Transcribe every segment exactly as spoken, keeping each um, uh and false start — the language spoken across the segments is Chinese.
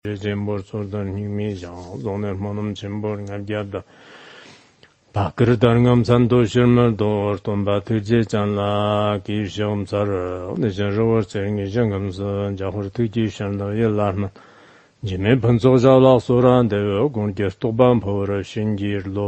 Cembor sordan himi jang zoner monum cembor ngadiyada bakır darngam santo şirmer dor tomba tüce canla kişom sar nejen ror çengi jangam san jahur tüce şanla yelarman jime panzo jala soran de gon gestoban por shinjir lo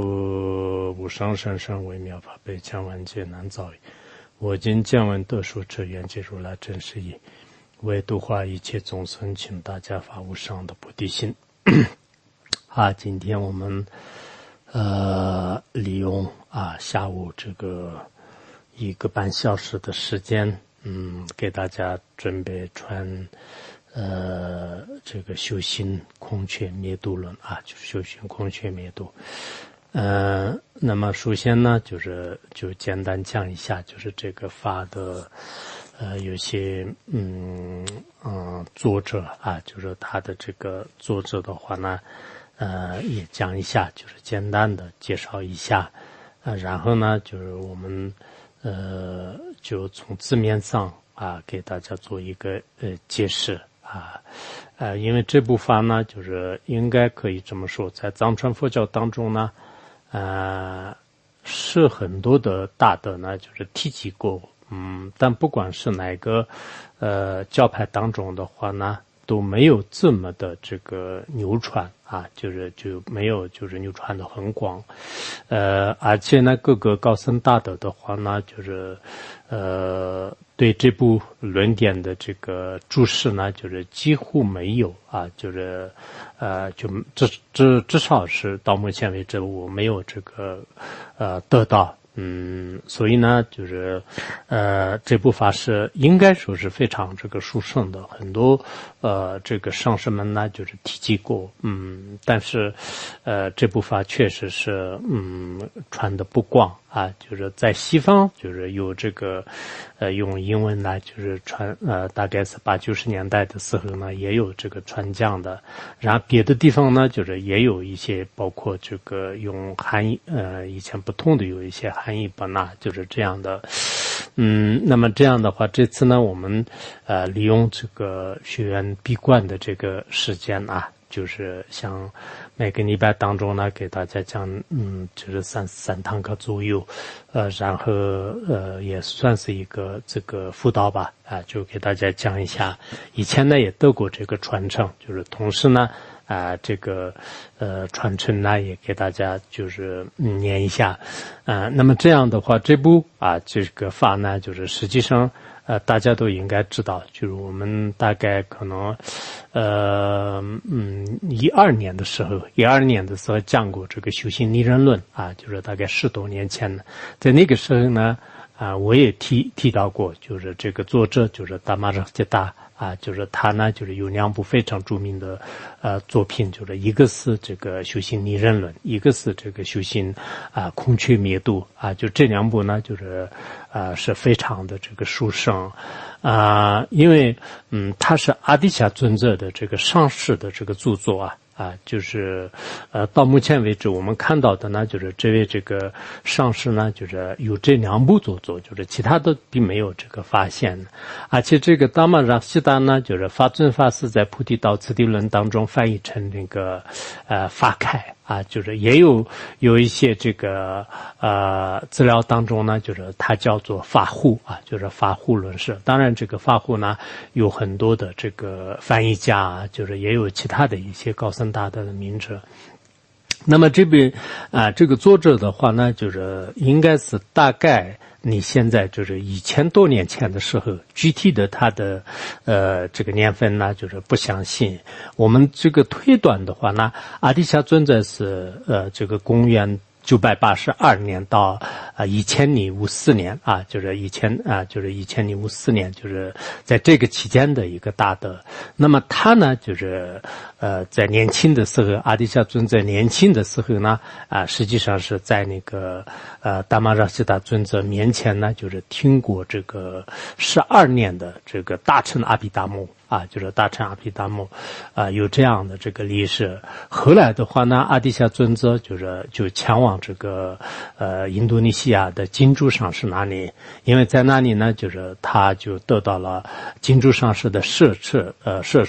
bu shang shan shan wei miao fa bei jiang wan jie nan zao yi wo jin jiang wan de shu zhi yuan jie如来真实义为度化一切众生，请大家发无上的菩提心。啊，今天我们呃利用啊下午这个一个半小时的时间，嗯，给大家准备传呃这个修心空缺灭度论啊，就是修行空缺灭度。呃，那么首先呢，就是就简单讲一下，就是这个法的。呃，有些嗯嗯作者啊，就是他的这个作者的话呢，呃，也讲一下，就是简单的介绍一下，呃，然后呢，就是我们呃就从字面上啊给大家做一个呃解释啊，呃，因为这部法呢，就是应该可以这么说，在藏传佛教当中呢，呃，是很多的大德呢，就是提及过。嗯，但不管是哪个呃教派当中的话呢，都没有这么的这个流传啊，就是就没有就是流传的很广，呃，而且呢，各个高僧大德的话呢，就是呃对这部论点的这个注释呢，就是几乎没有啊，就是呃就至至至少是到目前为止我没有这个呃得到。嗯，所以呢，就是，呃，这部法是应该说是非常这个殊胜的，很多呃这个上师们呢就是提及过，嗯，但是，呃，这部法确实是嗯传的不广啊，就是在西方就是有这个，呃，用英文来就是传，呃，大概是八九十年代的时候呢，也有这个传讲的，然后别的地方呢，就是也有一些包括这个用汉译，呃，以前不同的有一些。含义本呐，就是这样的，嗯，那么这样的话，这次呢，我们呃利用这个学员闭关的这个时间啊，就是像每个礼拜当中呢，给大家讲，嗯，就是三三堂课左右，呃，然后呃也算是一个这个辅导吧，啊、呃，就给大家讲一下，以前呢也得过这个传承，就是同时呢。啊、呃，这个呃传承呢，也给大家就是嗯念一下，啊、呃，那么这样的话，这部啊这个法呢，就是实际上呃大家都应该知道，就是我们大概可能呃嗯一二年的时候，一二年的时候讲过这个修行拟人论啊，就是大概十多年前的，在那个时候呢，啊、呃、我也提提到过，就是这个作者就是达玛热吉达。啊，就是他呢，就是有两部非常著名的呃作品，就是一个是这个修行拟人论，一个是这个修行啊空缺灭度啊，就这两部呢，就是啊是非常的这个殊胜啊，因为嗯，他是阿底峡尊者的这个上师的这个著作啊。啊，就是呃，到目前为止，我们看到的呢，就是这位这个上师呢，就是有这两部著作，就是其他的并没有这个发现，而且这个达玛热悉达呢，就是法尊法师在《菩提道次第论》当中翻译成那个呃法开啊，就是也有有一些这个呃资料当中呢，就是它叫做法护啊，就是法护论释。当然，这个法护呢有很多的这个翻译家啊，就是也有其他的一些高僧大德的名者。那么这边啊、呃，这个作者的话呢，就是应该是大概你现在就是一千多年前的时候，具体的他的呃这个年份呢，就是不相信。我们这个推断的话呢，阿底峡尊者是呃这个公元九百八十二年到啊一千零五四年啊，就是一千啊，就是一千零五四年，就是在这个期间的一个大德。那么他呢，就是呃在年轻的时候，阿底峡尊者年轻的时候呢，啊，实际上是在那个呃达玛热悉达尊者面前呢，就是听过这个十二年的这个大乘阿毗达摩。啊，就是大乘阿毗达摩，啊，有这样的这个历史。后来的话呢，阿底峡尊者就是就前往这个呃印度尼西亚的金珠上师那里，因为在那里呢，就是他就得到了金珠上师的摄摄呃摄受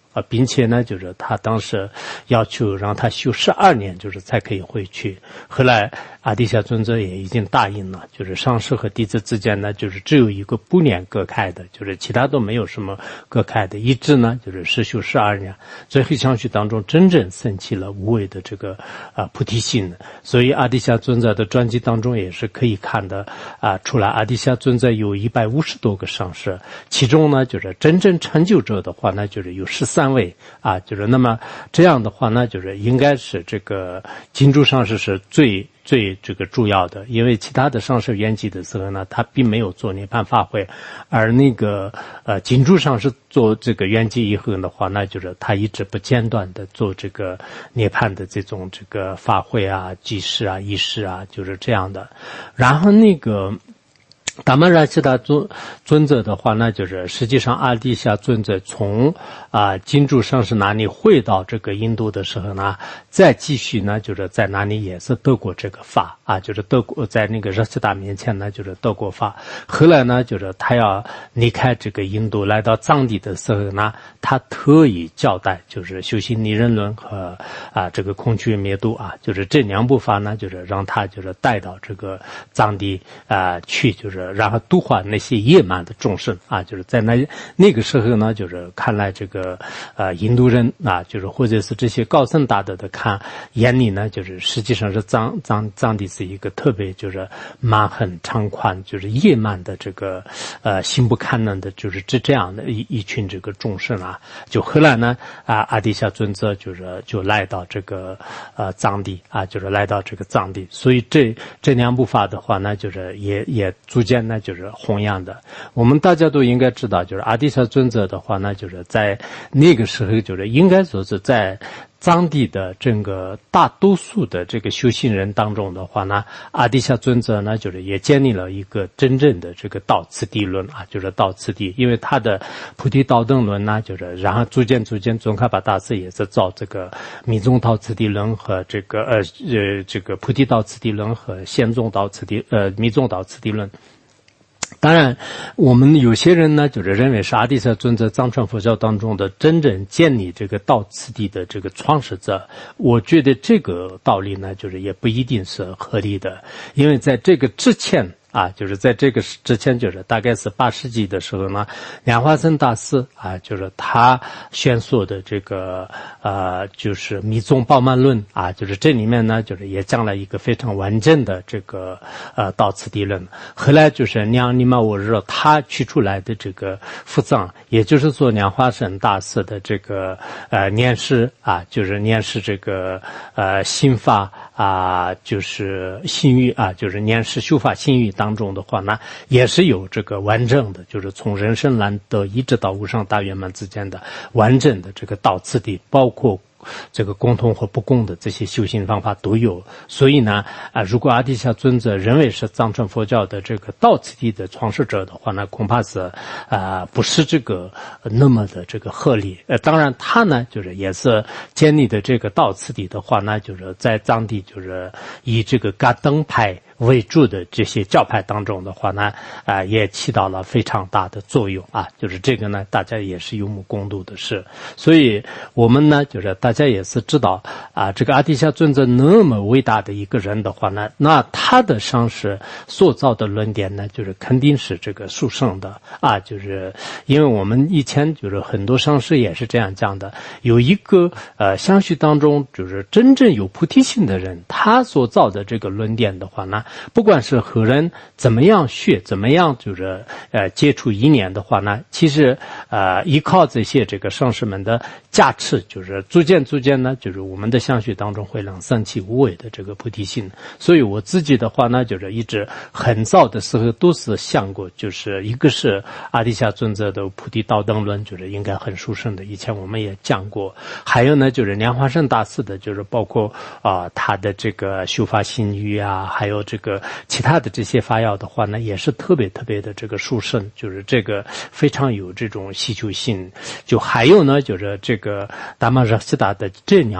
啊，并且呢，就是他当时要求让他修十二年，就是才可以回去。后来阿底峡尊者也已经答应了，就是上师和弟子之间呢，就是只有一个不念隔开的，就是其他都没有什么隔开的，一直呢就是实修十二年，最后相续当中真正升起了无畏的这个啊、呃、菩提心。所以阿底峡尊者的传记当中也是可以看的啊、呃，出来阿底峡尊者有一百五十多个上师，其中呢就是真正成就者的话呢，就是有十三位啊，就是那么这样的话呢，就是应该是这个金珠上师是最最这个主要的，因为其他的上师圆寂的时候呢，他并没有做涅槃法会，而那个呃金珠上师做这个圆寂以后的话，那就是他一直不间断的做这个涅槃的这种这个法会啊、祭祀啊、仪式啊，就是这样的。然后那个达摩拉悉达尊尊者的话，那就是实际上阿底峡尊者从啊、呃、金珠上师那里回到这个印度的时候呢，再继续呢，就是在那里也是得过这个法啊，就是得过在那个热悉达面前呢，就是得过法。后来呢，就是他要离开这个印度来到藏地的时候呢，他特意交代，就是修行离人论和啊这个空趣灭度啊，就是这两部法呢，就是让他就是带到这个藏地啊、呃、去，就是。然后度化那些野蛮的众生啊，就是在那那个时候呢，就是看来这个呃印度人啊，就是或者是这些高僧大德的看眼里呢，就是实际上是藏藏藏地是一个特别就是蛮横长宽，就是野蛮的这个呃心不堪能的，就是这这样的一一群这个众生啊。就后来呢啊阿底峡尊者就是就来到这个呃藏地啊，就是来到这个藏地，所以这这两部法的话呢，就是也也逐渐那就是弘扬的。我们大家都应该知道，就是阿底峡尊者的话呢，就是在那个时候，就是应该说是在藏地的整个大多数的这个修行人当中的话呢，阿底峡尊者呢，就是也建立了一个真正的这个道次第论啊，就是道次第，因为他的菩提道等论呢，就是然后逐渐逐渐宗喀巴大师也是造这个密宗道次第论和这个呃呃这个菩提道次第论和显宗道次第呃密宗道次第论。当然，我们有些人呢，就是认为是阿底峡尊者藏传佛教当中的真正建立这个道次第的这个创始者。我觉得这个道理呢，就是也不一定是合理的，因为在这个之前啊，就是在这个之前，就是大概是八世纪的时候呢，莲花生大师啊，就是他宣说的这个呃，就是密宗宝鬘论啊，就是这里面呢，就是也讲了一个非常完整的这个呃道次第论。后来就是娘尼玛我日他取出来的这个复藏，也就是说莲花生大师的这个呃念师啊，就是念师这个呃心法啊，就是心欲啊，就是念师修法心欲当中的话呢，也是有这个完整的，就是从人生难得一直到无上大圆满之间的完整的这个道次第，包括这个共同和不共的这些修行方法都有。所以呢啊，如果阿底峡尊者认为是藏传佛教的这个道次第的创始者的话呢，恐怕是啊不是这个那么的这个合理。呃当然他呢就是也是建立的这个道次第的话呢，就是在藏地就是以这个噶登派为主的这些教派当中的话呢，啊、呃，也起到了非常大的作用啊。就是这个呢，大家也是有目共睹的事。所以我们呢，就是大家也是知道啊，这个阿底峡尊者那么伟大的一个人的话呢，那他的上师塑造的论点呢，就是肯定是这个殊胜的啊。就是因为我们以前就是很多上师也是这样讲的，有一个呃相续当中，就是真正有菩提心的人，他所造的这个论点的话呢，不管是后人怎么样学，怎么样就是呃接触一年的话呢，其实呃依靠这些这个上师们的加持，就是逐渐逐渐呢，就是我们的相续当中会能升起无为的这个菩提心。所以我自己的话呢，就是一直很早的时候都是想过，就是一个是阿底峡尊者的菩提道等论，就是应该很殊胜的，以前我们也讲过。还有呢，就是莲花生大师的，就是包括啊、呃、他的这个修法心欲啊，还有这个其他的这些法要的话呢，也是特别特别的这个殊胜，就是这个非常有这种希求性。就还有呢，就是这个达摩热悉达的这两部法呢，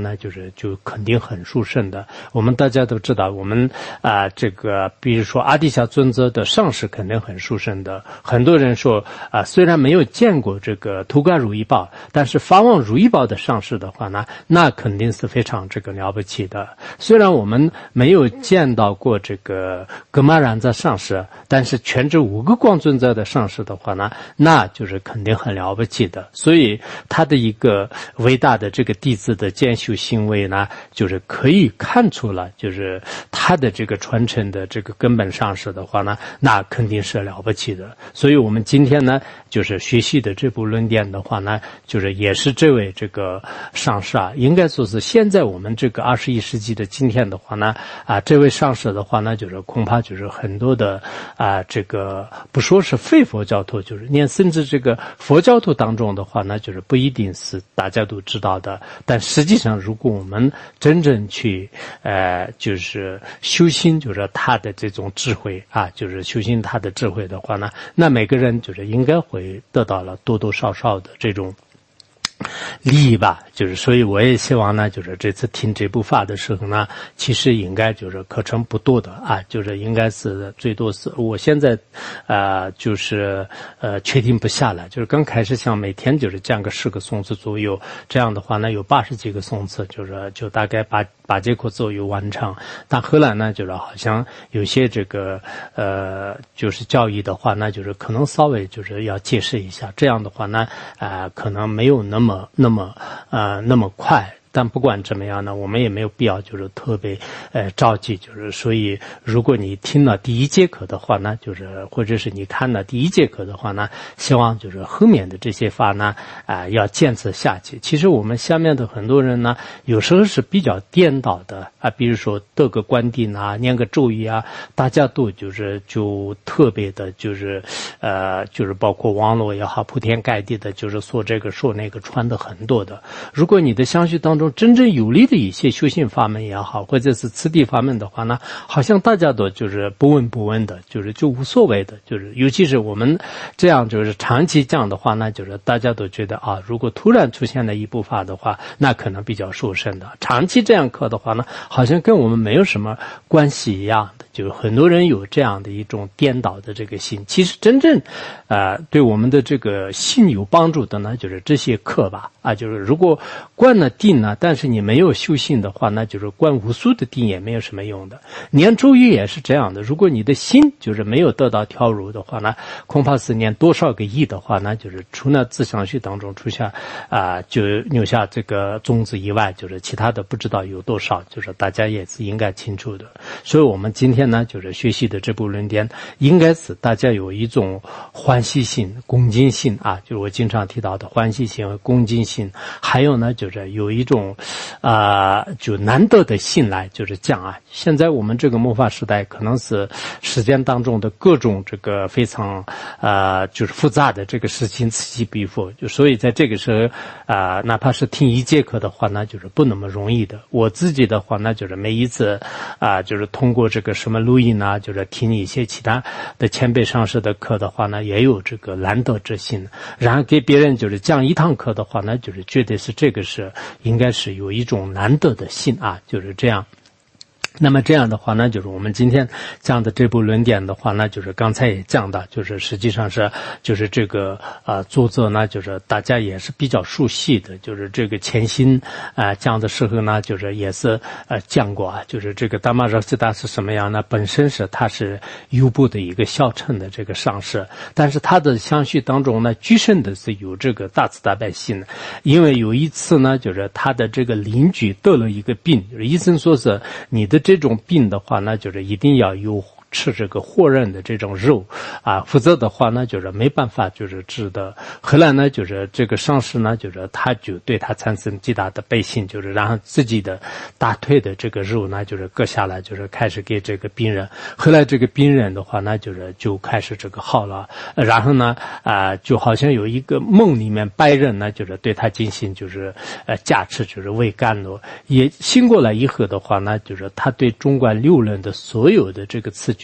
呢，就是就肯定很殊胜的。我们大家都知道，我们啊、呃、这个比如说阿底峡尊者的上师肯定很殊胜的。很多人说啊、呃，虽然没有见过这个图嘎如意宝，但是发望如意宝的上师的话呢，那肯定是非常这个了不起的。虽然我们没有见到过这个格玛然在上师，但是全知五个光尊者的上师的话呢，那就是肯定很了不起的。所以他的一个伟大的这个弟子的兼修行为呢，就是可以看出了，就是他的这个传承的这个根本上师的话呢，那肯定是了不起的。所以我们今天呢，就是学习的这部论点的话呢，就是也是这位这个上师啊，应该说是现在我们这个二十一世纪的今天的话呢，啊，这位上师的话呢，就是恐怕就是很多的啊，这个不说是非佛教徒，就是连甚至这个佛教徒当中的话呢，就是不一定是大家都知道的。但实际上，如果我们真正去呃，就是修心，就是他的这种智慧啊，就是修心他的智慧的话呢，那每个人就是应该会得到了多多少少的这种利益吧。就是所以我也希望呢，就是这次听这部法的时候呢，其实应该就是课程不多的啊，就是应该是最多是我现在呃就是呃确定不下来，就是刚开始想每天就是讲个十个颂词左右，这样的话呢有八十几个颂词，就是就大概八八节课左右完成。但后来呢，就是好像有些这个呃就是教义的话呢，就是可能稍微就是要解释一下，这样的话呢，呃可能没有那么那么呃。呃，那么快。但不管怎么样呢，我们也没有必要就是特别呃着急，就是所以如果你听了第一节课的话呢，就是或者是你看了第一节课的话呢，希望就是后面的这些法呢啊、呃、要坚持下去。其实我们下面的很多人呢，有时候是比较颠倒的啊，比如说得个观定啊，念个咒语啊，大家都就是就特别的就是呃就是包括网络也好，铺天盖地的就是说这个说那个传的很多的。如果你的相续当中真正有利的一些修行法门也好，或者是次第法门的话呢，好像大家都就是不闻不问的，就是就无所谓的，就是尤其是我们这样就是长期讲的话呢，就是大家都觉得啊，如果突然出现了一部法的话，那可能比较受胜的。长期这样课的话呢，好像跟我们没有什么关系一样的。就是很多人有这样的一种颠倒的这个心，其实真正呃对我们的这个心有帮助的呢，就是这些课吧啊，就是如果观了定呢，但是你没有修心的话，那就是观无数的定也没有什么用的。念咒语也是这样的，如果你的心就是没有得到调柔的话呢，恐怕是念多少个亿的话呢，就是除了自相续当中出现啊、呃、就留下这个种子以外，就是其他的不知道有多少，就是大家也是应该清楚的。所以我们今天呢，就是学习的这部论点，应该是大家有一种欢喜心、恭敬心啊，就是我经常提到的欢喜心和恭敬心，还有呢，就是有一种啊、呃，就难得的信赖，就是讲啊，现在我们这个末法时代，可能是时间当中的各种这个非常呃，就是复杂的这个事情此起彼伏，就所以在这个时候啊、呃，哪怕是听一节课的话，那就是不那么容易的。我自己的话，那就是每一次啊、呃，就是通过这个什么录音啊，就是听一些其他的前辈上师的课的话呢，也有这个难得之心。然后给别人就是讲一堂课的话呢，就是觉得是这个是应该是有一种难得的心啊，就是这样。那么这样的话呢，就是我们今天讲的这部论点的话呢，就是刚才也讲到，就是实际上是就是这个呃作者呢，就是大家也是比较熟悉的，就是这个前心啊、呃、讲的时候呢，就是也是呃讲过啊，就是这个达玛热吉达是什么样呢？本身是他是优部的一个小乘的这个上师，但是他的相续当中呢，居身的是有这个大慈大悲心的，因为有一次呢，就是他的这个邻居得了一个病，就是医生说是你的这种病的话呢，就是一定要有吃这个活人的这种肉啊，否则的话呢，就是没办法就是治的。后来呢，就是这个上师呢，就是他就对他产生极大的悲心，就是然后自己的大腿的这个肉呢，就是割下来，就是开始给这个病人。后来这个病人的话呢，就是就开始这个好了。然后呢，啊、呃，就好像有一个梦里面白人呢，就是对他进行就是呃加持，就是为甘露。也醒过来以后的话呢，就是他对中观六论的所有的这个词句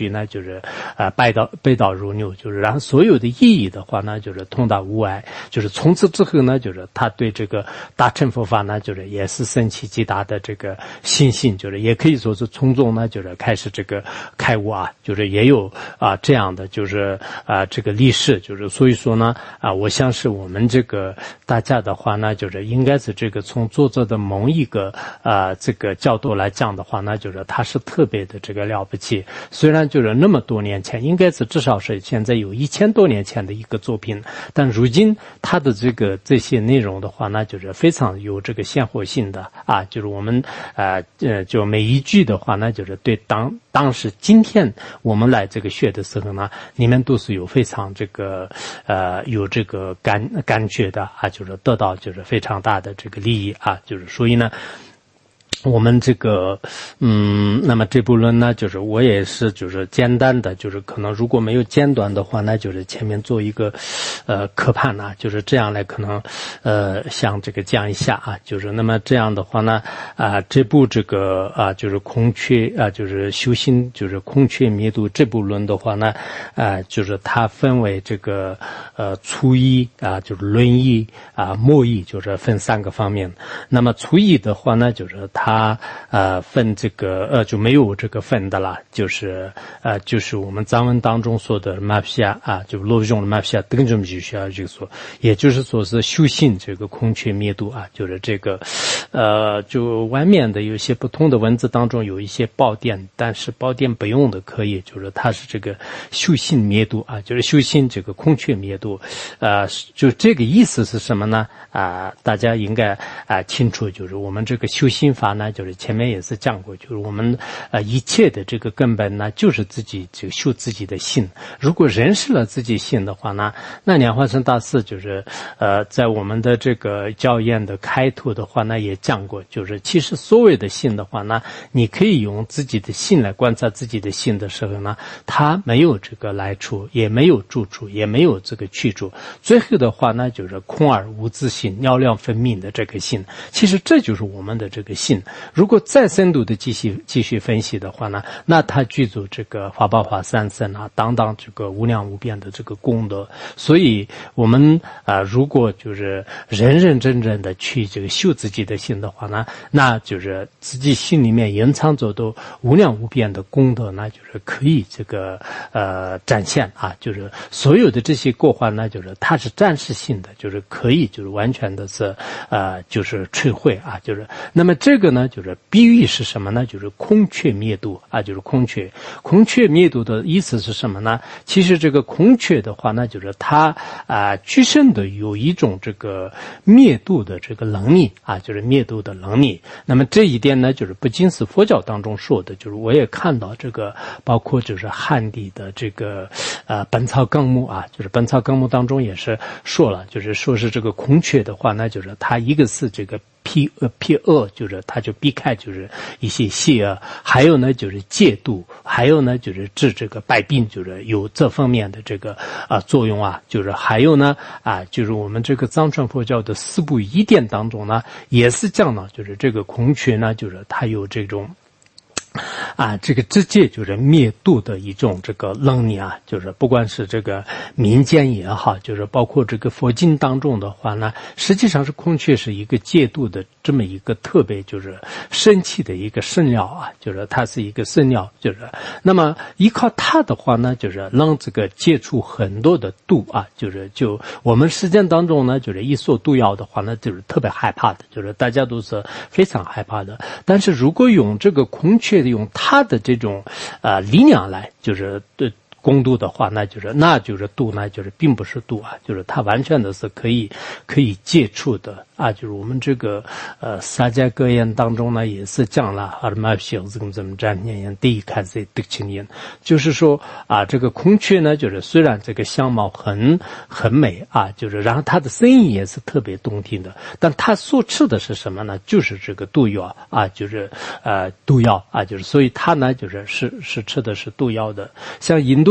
句呢，就是呃背道背道如流，就是然后所有的意义的话呢，就是通达无碍，就是从此之后呢，就是他对这个大乘佛法呢，就是也是升起极大的这个信心，就是也可以说是从中呢，就是开始这个开悟啊，就是也有啊这样的就是啊这个历史，就是所以说呢啊，我想是我们这个大家的话呢，就是应该是这个从作者的某一个啊这个角度来讲的话呢，就是他是特别的这个了不起。虽然就是那么多年前，应该是至少是现在有一千多年前的一个作品，但如今他的这个这些内容的话呢，就是非常有这个鲜活性的啊，就是我们呃呃就每一句的话呢，就是对当当时今天我们来这个学的时候呢，你们都是有非常这个呃有这个感感觉的啊，就是得到就是非常大的这个利益啊，就是所以呢。我们这个，嗯，那么这部论呢，就是我也是就是简单的，就是可能如果没有简短的话呢，就是前面做一个，呃，科判呢，就是这样来可能，呃，像这个讲一下啊，就是那么这样的话呢，啊，这部这个啊，就是空缺啊，就是修心就是空缺灭度这部论的话呢，啊，就是它分为这个呃初一啊，就是论义啊，末义，就是分三个方面。那么初一的话呢，就是它。它呃分这个呃就没有这个分的了，就是呃就是我们藏文当中说的马皮亚啊，就罗用的马皮亚等这么就需要这个说，也就是说是修行这个空缺灭度啊，就是这个呃就外面的有些不同的文字当中有一些宝典，但是宝典不用的可以，就是它是这个修行灭度啊，就是修行这个空缺灭度，呃就这个意思是什么呢？啊、呃，大家应该啊、呃、清楚，就是我们这个修心法呢。那就是前面也是讲过，就是我们呃一切的这个根本呢，就是自己这个修自己的心。如果认识了自己心的话呢，那莲花生大师就是呃在我们的这个教研的开头的话呢也讲过，就是其实所谓的心的话呢，你可以用自己的心来观察自己的心的时候呢，它没有这个来处，也没有住处，也没有这个去处。最后的话呢，就是空而无自性，尿量分明的这个心。其实这就是我们的这个心。如果再深度的继续继续分析的话呢，那它具足这个法宝法三身啊，当当这个无量无边的这个功德。所以我们啊、呃，如果就是认认真真的去这个修自己的心的话呢，那就是自己心里面隐藏着的无量无边的功德呢，就是可以这个呃展现啊，就是所有的这些过患呢，就是它是暂时性的，就是可以就是完全的是呃就是摧毁啊，就是那么这个呢。就是比喻是什么呢？就是空缺灭度啊，就是空缺。空缺灭度的意思是什么呢？其实这个空缺的话呢，就是它啊，具身的有一种这个灭度的这个能力啊，就是灭度的能力。那么这一点呢，就是不仅是佛教当中说的，就是我也看到这个，包括就是汉地的这个呃《本草纲目》啊，就是《本草纲目》当中也是说了，就是说是这个空缺的话呢，就是它一个是这个。避呃避恶，就是他就避开就是一些邪恶，还有呢就是戒度，还有呢就是治这个百病，就是有这方面的这个啊、呃、作用啊，就是还有呢啊就是我们这个藏传佛教的四部仪典当中呢，也是讲了，就是这个空缺呢，就是它有这种。啊，这个直接就是灭度的一种这个能力啊，就是不管是这个民间也好，就是包括这个佛经当中的话呢，实际上是空缺是一个戒度的这么一个特别就是神奇的一个圣药啊，就是它是一个圣药，就是那么依靠它的话呢，就是让这个戒除很多的毒啊，就是就我们实践当中呢，就是一说毒药的话呢，就是特别害怕的，就是大家都是非常害怕的，但是如果用这个空缺用它的这种呃力量来，就是对攻度的话，那就是那就是度呢，就是并不是度啊，就是它完全的是可以可以接触的啊，就是我们这个呃萨迦格言当中呢也是讲了阿玛小子跟怎么占念言第一开始得青年，就是说啊这个空缺呢，就是虽然这个相貌很很美啊，就是然后它的声音也是特别动听的，但它所吃的是什么呢？就是这个毒药啊，就是呃毒药啊，就是所以它呢就是是是吃的是毒药的，像印度。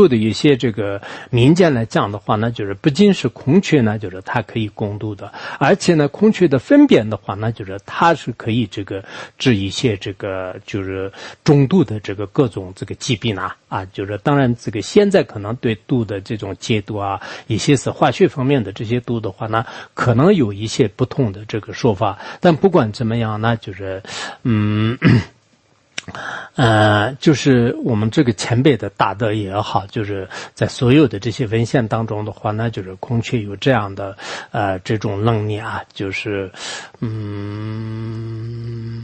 度的一些这个民间来讲的话呢，就是不仅是孔雀呢，就是它可以共度的，而且呢，孔雀的粪便的话呢，就是它是可以这个治一些这个就是中度的这个各种这个疾病啊啊，就是当然这个现在可能对度的这种解读啊，一些是化学方面的这些度的话呢，可能有一些不同的这个说法，但不管怎么样呢，就是嗯。呃，就是我们这个前辈的大德也好，就是在所有的这些文献当中的话呢，就是孔雀有这样的呃这种能力啊，就是嗯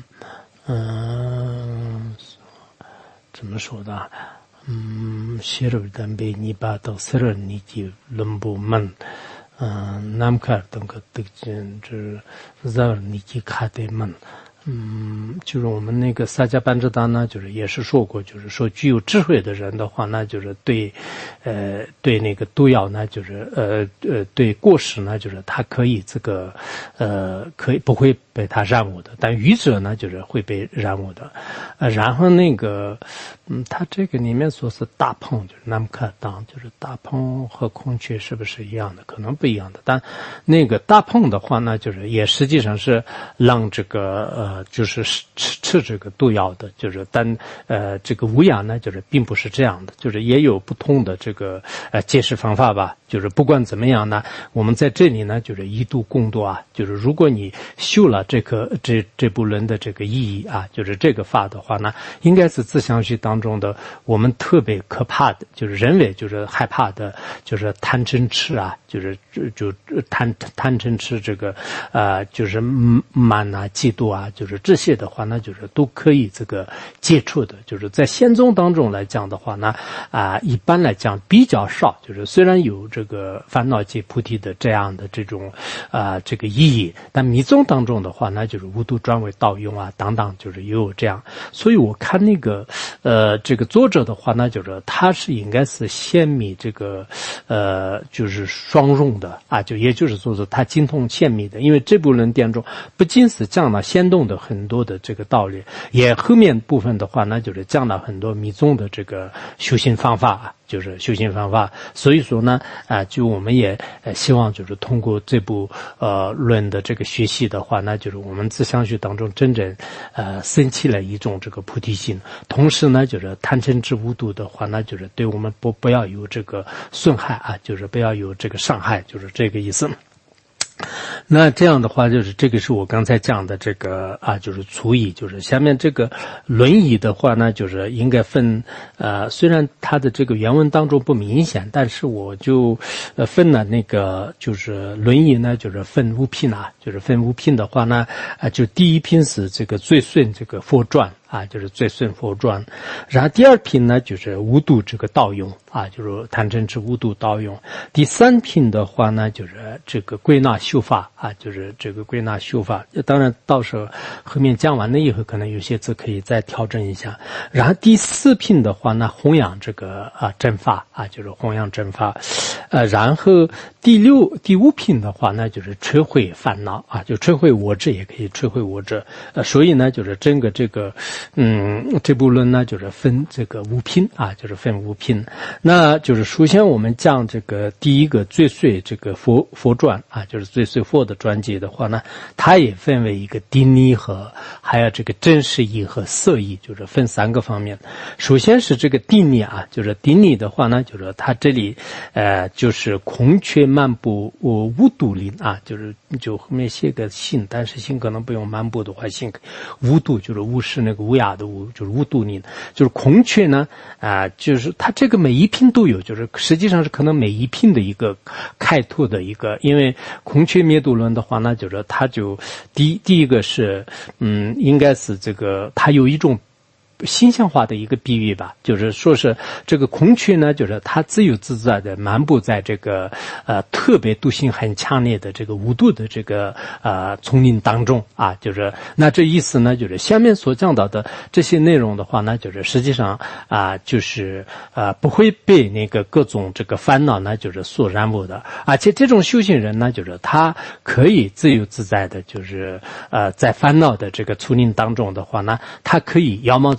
嗯、呃、怎么说的？嗯，写了单被你把到十二年级轮不门，嗯，南卡等个特征就是十二年级卡的门。嗯，就是我们那个萨迦班智达呢，就是也是说过，就是说具有智慧的人的话呢，就是对，呃，对那个毒药呢，就是呃呃对过失呢，就是他可以这个，呃，可以不会被他染污的，但愚者呢，就是会被染污的，呃，然后那个，嗯，他这个里面说是大鹏，就是南克当，就是大鹏和孔雀是不是一样的？可能不一样的，但那个大鹏的话呢，就是也实际上是让这个呃。就是吃吃这个毒药的，就是但呃这个乌鸦呢，就是并不是这样的，就是也有不同的这个呃解释方法吧。就是不管怎么样呢，我们在这里呢，就是一度共度啊，就是如果你修了这个这这部论的这个意义啊，就是这个法的话呢，应该是自相续当中的我们特别可怕的，就是人为就是害怕的，就是贪嗔痴啊，就是就就贪贪嗔痴这个呃就是慢啊嫉妒啊，就是这些的话呢，就是都可以这个接触的，就是在仙宗当中来讲的话呢，啊、呃、一般来讲比较少，就是虽然有这个烦恼界菩提的这样的这种啊、呃、这个意义，但密宗当中的话呢，就是无度专为道用啊等等，就是也有这样。所以我看那个呃这个作者的话呢，就是他是应该是先密这个呃就是双用的啊，就也就是说是他精通先密的，因为这部论点中不仅是讲了先动的很多的这个道理，也后面部分的话呢，就是讲了很多密宗的这个修行方法。就是修行方法，所以说呢，啊、呃，就我们也呃希望就是通过这部呃论的这个学习的话，那就是我们自相续当中真正呃升起了一种这个菩提心，同时呢，就是贪嗔痴无度的话，那就是对我们不不要有这个损害啊，就是不要有这个伤害，就是这个意思。那这样的话，就是这个是我刚才讲的这个啊，就是除以，就是下面这个轮椅的话呢，就是应该分呃，虽然它的这个原文当中不明显，但是我就呃分了那个就是轮椅呢，就是分五品啊，就是分五品的话呢，啊，就第一品是这个最顺这个佛传。啊，就是最顺佛传，然后第二品呢就是无度这个道用啊，就是贪嗔痴无度道用。第三品的话呢，就是这个归纳修法啊，就是这个归纳修法。当然，到时候后面讲完了以后，可能有些字可以再调整一下。然后第四品的话呢，弘扬这个啊正法啊，就是弘扬正法。呃，然后第六、第五品的话呢，就是摧毁烦恼啊，就摧毁我执，也可以摧毁我执。呃，所以呢，就是整个这个。嗯，这部论呢，就是分这个五品啊，就是分五品。那就是首先我们讲这个第一个最岁这个佛佛传啊，就是最岁佛的传记的话呢，它也分为一个定义和还有这个真实义和色义，就是分三个方面。首先是这个定义啊，就是定义的话呢，就是它这里呃就是孔雀漫步无度林啊，就是就后面写个信，但是信可能不用漫步的话，信无度就是无视那个。乌鸦的乌就是无度林，就是孔雀呢啊、呃，就是它这个每一品都有，就是实际上是可能每一品的一个开拓的一个，因为孔雀灭度论的话呢，就是它就第第一个是嗯，应该是这个它有一种。形象化的一个比喻吧，就是说是这个孔雀呢，就是它自由自在的漫步在这个呃特别毒性很强烈的这个无度的这个呃丛林当中啊，就是那这意思呢，就是下面所讲到的这些内容的话呢，就是实际上啊、呃，就是呃不会被那个各种这个烦恼呢，就是所染污的，而且这种修行人呢，就是他可以自由自在的，就是呃在烦恼的这个丛林当中的话呢，他可以要么这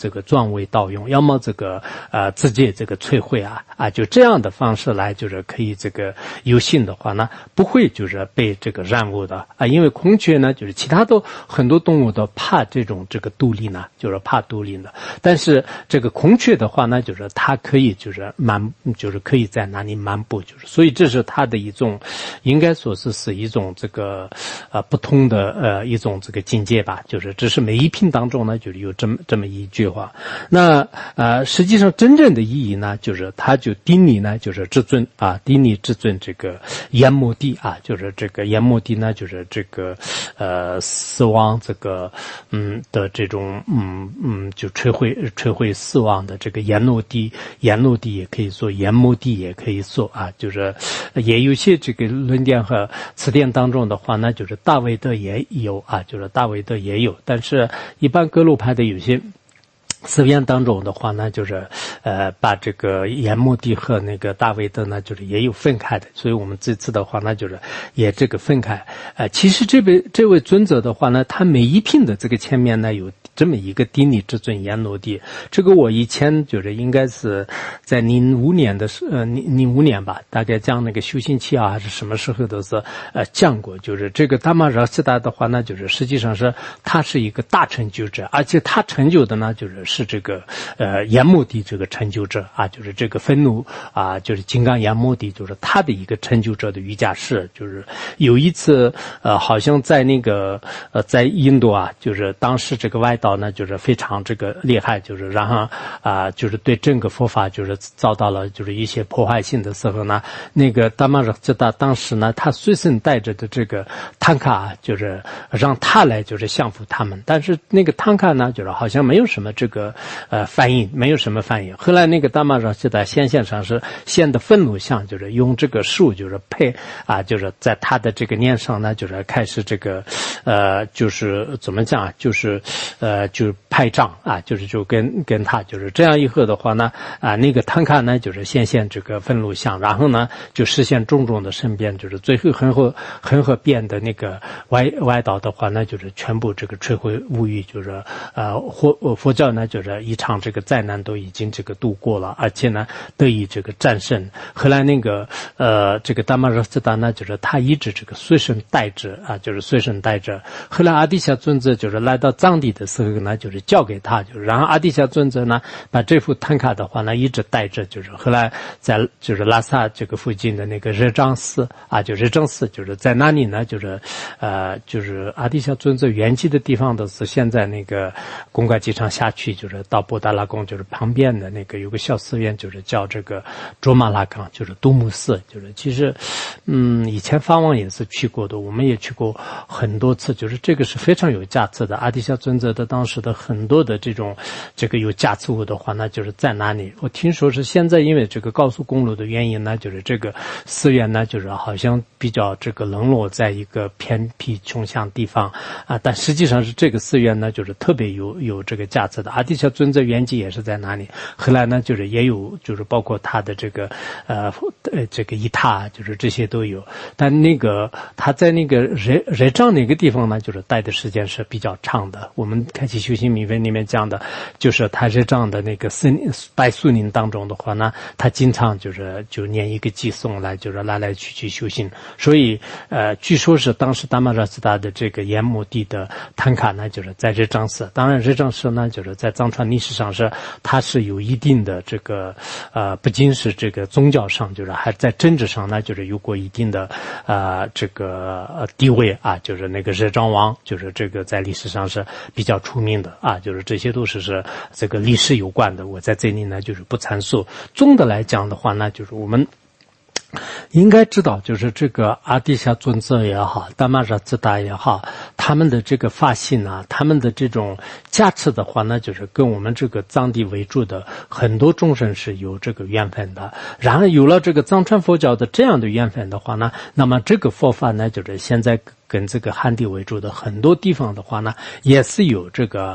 这个转为盗用，要么这个呃直接这个摧毁啊啊，就这样的方式来就是可以这个有幸的话呢，不会就是被这个染污的啊，因为孔雀呢就是其他都很多动物都怕这种这个毒粒呢，就是怕毒粒的，但是这个孔雀的话呢，就是它可以就是漫，就是可以在那里漫步，就是所以这是它的一种，应该说是是一种这个呃不同的呃一种这个境界吧，就是这是每一品当中呢，就是有这么这么一句话。那呃实际上真正的意义呢，就是它就顶礼呢，就是至尊啊，顶礼至尊这个阎摩地啊，就是这个阎摩地呢，就是这个呃死亡这个嗯的这种嗯嗯就摧毁摧毁死亡的这个阎罗地，阎罗地也可以说，阎摩地也可以说啊，就是也有些这个论典和词典当中的话呢，就是大卫的也有啊，就是大卫的也有，但是一般各路派的有些寺院当中的话呢，就是呃把这个阎摩地和那个大卫的呢，就是也有分开的，所以我们这次的话呢，就是也这个分开。呃，其实这位这位尊者的话呢，他每一品的这个前面呢有这么一个顶礼至尊阎罗地，这个我以前就是应该是在零五年的时呃零零五年吧，大概讲那个修行期啊还是什么时候都是呃讲过，就是这个达玛拉悉达的话呢，就是实际上是他是一个大成就者，而且他成就的呢就是是这个呃阎摩地这个成就者啊，就是这个愤怒啊，就是金刚阎摩地，就是他的一个成就者的瑜伽师，就是有一次呃好像在那个呃在印度啊，就是当时这个外道呢就是非常这个厉害，就是然后啊、呃、就是对整个佛法就是遭到了就是一些破坏性的时候呢，那个达玛拉悉达当时呢他随身带着的这个唐卡就是让他来就是降服他们，但是那个唐卡呢就是好像没有什么这个呃反应，没有什么反应。后来那个达玛拉悉达显现上是现的愤怒像，就是用这个树就是配啊，就是在他的这个脸上呢就是开始这个呃就是怎么讲啊，就是呃就是拍掌啊，就是就跟跟他就是这样以后的话呢啊那个唐卡呢就是显现这个愤怒像，然后呢就实现种种的生变，就是最后恒河恒河变的那个外外道的话呢就是全部这个摧毁无余，就是呃佛佛教呢就是一场这个灾难都已经这个度过了，而且呢得以这个战胜。后来那个呃这个达玛拉悉达呢就是他一直这个随身带着啊，就是随身带着。后来阿底峡尊者就是来到藏地的时候呢就是交给他，就是然后阿底峡尊者呢把这副唐卡的话呢一直带着，就是后来在就是拉萨这个附近的那个热章寺啊，就热章寺就是在那里呢就是呃就是阿底峡尊者圆寂的地方的是现在那个公馆机场下去，就是到布达拉宫就是旁边的那个有个小寺院，就是叫这个卓玛拉冈，就是杜木寺，就是其实嗯以前法王也是去过的，我们也去过很多次，就是这个是非常有价值的。阿底峡尊者的当时的很多的这种这个有价值物的话呢就是在哪里，我听说是现在因为这个高速公路的原因呢，就是这个寺院呢就是好像比较这个冷落在一个偏僻穷乡地方啊，但实际上是这个寺院呢就是特别有有这个价值的。阿底峡尊者圆寂也是在哪里，后来呢就是也有就是包括他的这个呃呃这个一塔，就是这些都有，但那个他在那个热热章那个地方呢就是待的时间是比较长的。我们开启修行密文里面讲的就是他热章的那个森白树林当中的话呢，他经常就是就念一个偈颂来就是来来去去修行，所以呃据说是当时达玛拉悉达的这个阎摩地的唐卡呢就是在热章寺，当然热章寺呢就是在藏传历史上是它是有一定的这个呃不仅是这个宗教上，就是还在政治上呢就是有过一定的呃这个呃地位啊，就是那个热章王，就是这个在历史上是比较出名的啊，就是这些都是是这个历史有关的，我在这里呢就是不阐述。总的来讲的话呢，就是我们应该知道，就是这个阿底峡尊者也好，达玛拉悉达也好，他们的这个发性啊，他们的这种加持的话呢，就是跟我们这个藏地为主的很多众生是有这个缘分的。然后有了这个藏传佛教的这样的缘分的话呢，那么这个佛法呢，就是现在跟这个汉地为主的很多地方的话呢，也是有这个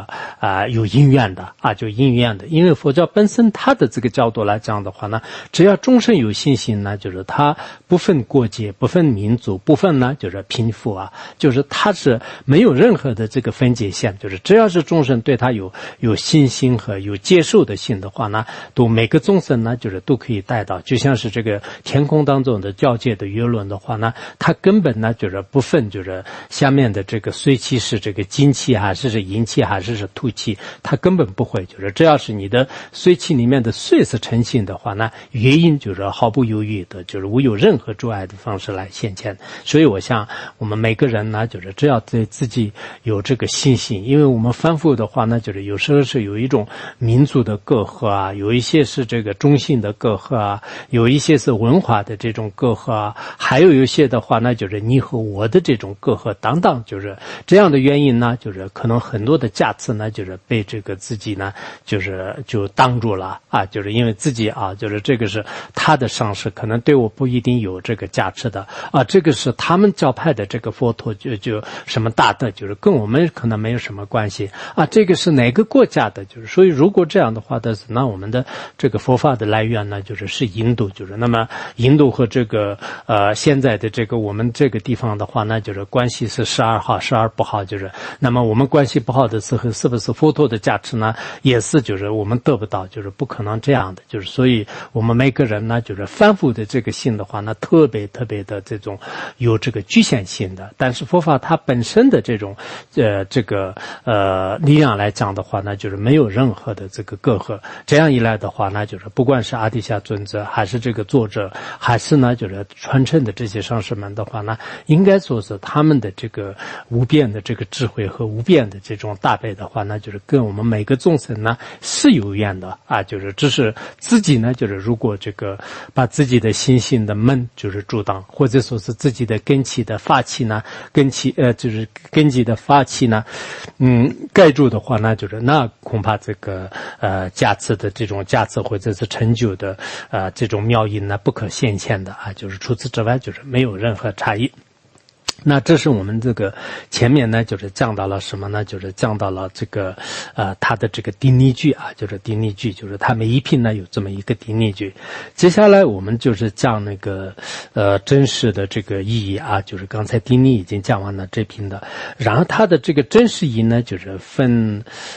啊、呃、有因缘的啊，就因缘的。因为佛教本身它的这个角度来讲的话呢，只要众生有信心呢，就是它不分国界、不分民族、不分呢就是贫富啊，就是它是没有任何的这个分界线，就是只要是众生对它有有信心和有接受的心的话呢，都每个众生呢就是都可以带到，就像是这个天空当中的交界的月轮的话呢，它根本呢就是不分就是下面的这个水气是这个金气还是是银气还是是土气，它根本不会，就是只要是你的水气里面的水是诚信的话呢，月阴就是毫不犹豫的，就是无有任何阻碍的方式来现前。所以我想我们每个人呢，就是只要对自己有这个信心，因为我们反复的话呢，就是有时候是有一种民族的隔阂啊，有一些是这个中性的隔阂啊，有一些是文化的这种隔阂啊，还有一些的话呢，就是你和我的这种隔阂等等，就是这样的原因呢，就是可能很多的价值呢，就是被这个自己呢，就是就挡住了啊，就是因为自己啊，就是这个是他的上师，可能对我不一定有这个价值的啊，这个是他们教派的这个佛陀就就什么大的，就是跟我们可能没有什么关系啊，这个是哪个国家的，就是所以如果这样的话的，那我们的这个佛法的来源呢，就是是印度，就是那么印度和这个呃现在的这个我们这个地方的话呢，就是关系是时而好时而不好，就是那么我们关系不好的时候，是不是佛陀的价值呢？也是就是我们得不到，就是不可能这样的，就是所以我们每个人呢，就是反复的这个心的话呢，特别特别的这种有这个局限性的，但是佛法它本身的这种呃这个呃力量来讲的话呢，就是没有任何的这个隔阂。这样一来的话呢，就是不管是阿底峡尊者，还是这个作者，还是呢就是传承的这些上师们的话呢，应该说是他们的这个无边的这个智慧和无边的这种大悲的话呢，就是跟我们每个众生呢是有缘的啊，就是只是自己呢，就是如果这个把自己的心性的门就是阻挡，或者说是自己的根器的发气呢，根器呃就是根基的发气呢，嗯盖住的话呢，就是那恐怕这个呃价值的这种价值或者是成就的呃这种妙音呢不可现前的啊，就是除此之外就是没有任何差异。那这是我们这个前面呢，就是讲到了什么呢？就是讲到了这个，呃，它的这个定例句啊，就是定例句，就是它每一品呢有这么一个定例句。接下来我们就是讲那个，呃，真实的这个意义啊，就是刚才定例已经讲完了这品的，然后它的这个真实意义呢，就是分，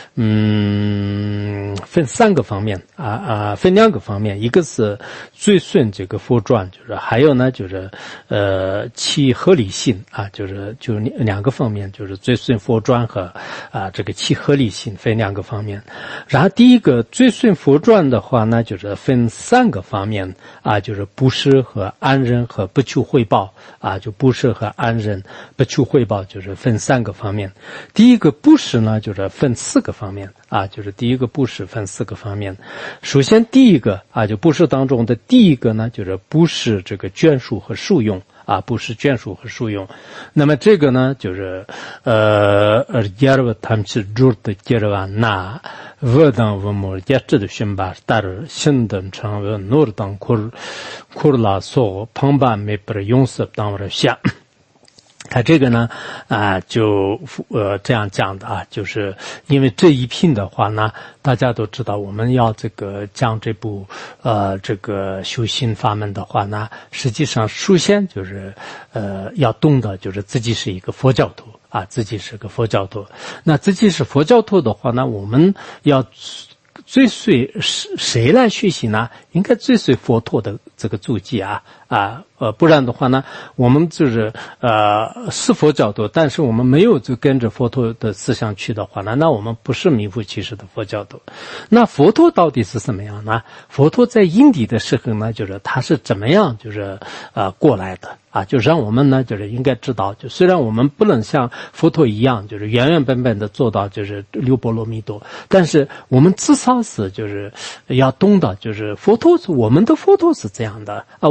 嗯，分三个方面啊啊，分两个方面，一个是最顺这个佛传，就是还有呢就是呃其合理性。啊，就是就是两个方面，就是最顺佛传和啊这个其合理性分两个方面。然后第一个最顺佛传的话呢，就是分三个方面啊，就是布施和安忍和不求回报啊，就布施和安忍不求回报，就是分三个方面。第一个布施呢，就是分四个方面啊，就是第一个布施分四个方面。首先第一个啊，就布施当中的第一个呢，就是布施这个眷属和受用。啊，布施眷属和受用。那么这个呢，就是呃呃，第二个他们是主的第二个那我当我们价值的宣拔，但是新的成为诺当库库拉索旁边没不是用色当我的下。他这个呢，啊、呃，就呃这样讲的啊，就是因为这一品的话呢，大家都知道，我们要这个讲这部呃这个修行法门的话呢，实际上首先就是呃要懂得，就是自己是一个佛教徒啊，自己是个佛教徒。那自己是佛教徒的话呢，我们要追随谁来学习呢？应该追随佛陀的这个足迹啊啊呃，不然的话呢，我们就是呃是佛教徒，但是我们没有就跟着佛陀的思想去的话呢，那我们不是名副其实的佛教徒。那佛陀到底是什么样呢？佛陀在因地的时候呢，就是他是怎么样就是呃过来的啊，就让我们呢就是应该知道，就虽然我们不能像佛陀一样就是原原本本的做到就是六波罗蜜多，但是我们至少是就是要懂得，就是佛陀是我们的佛陀是这样的啊，我们的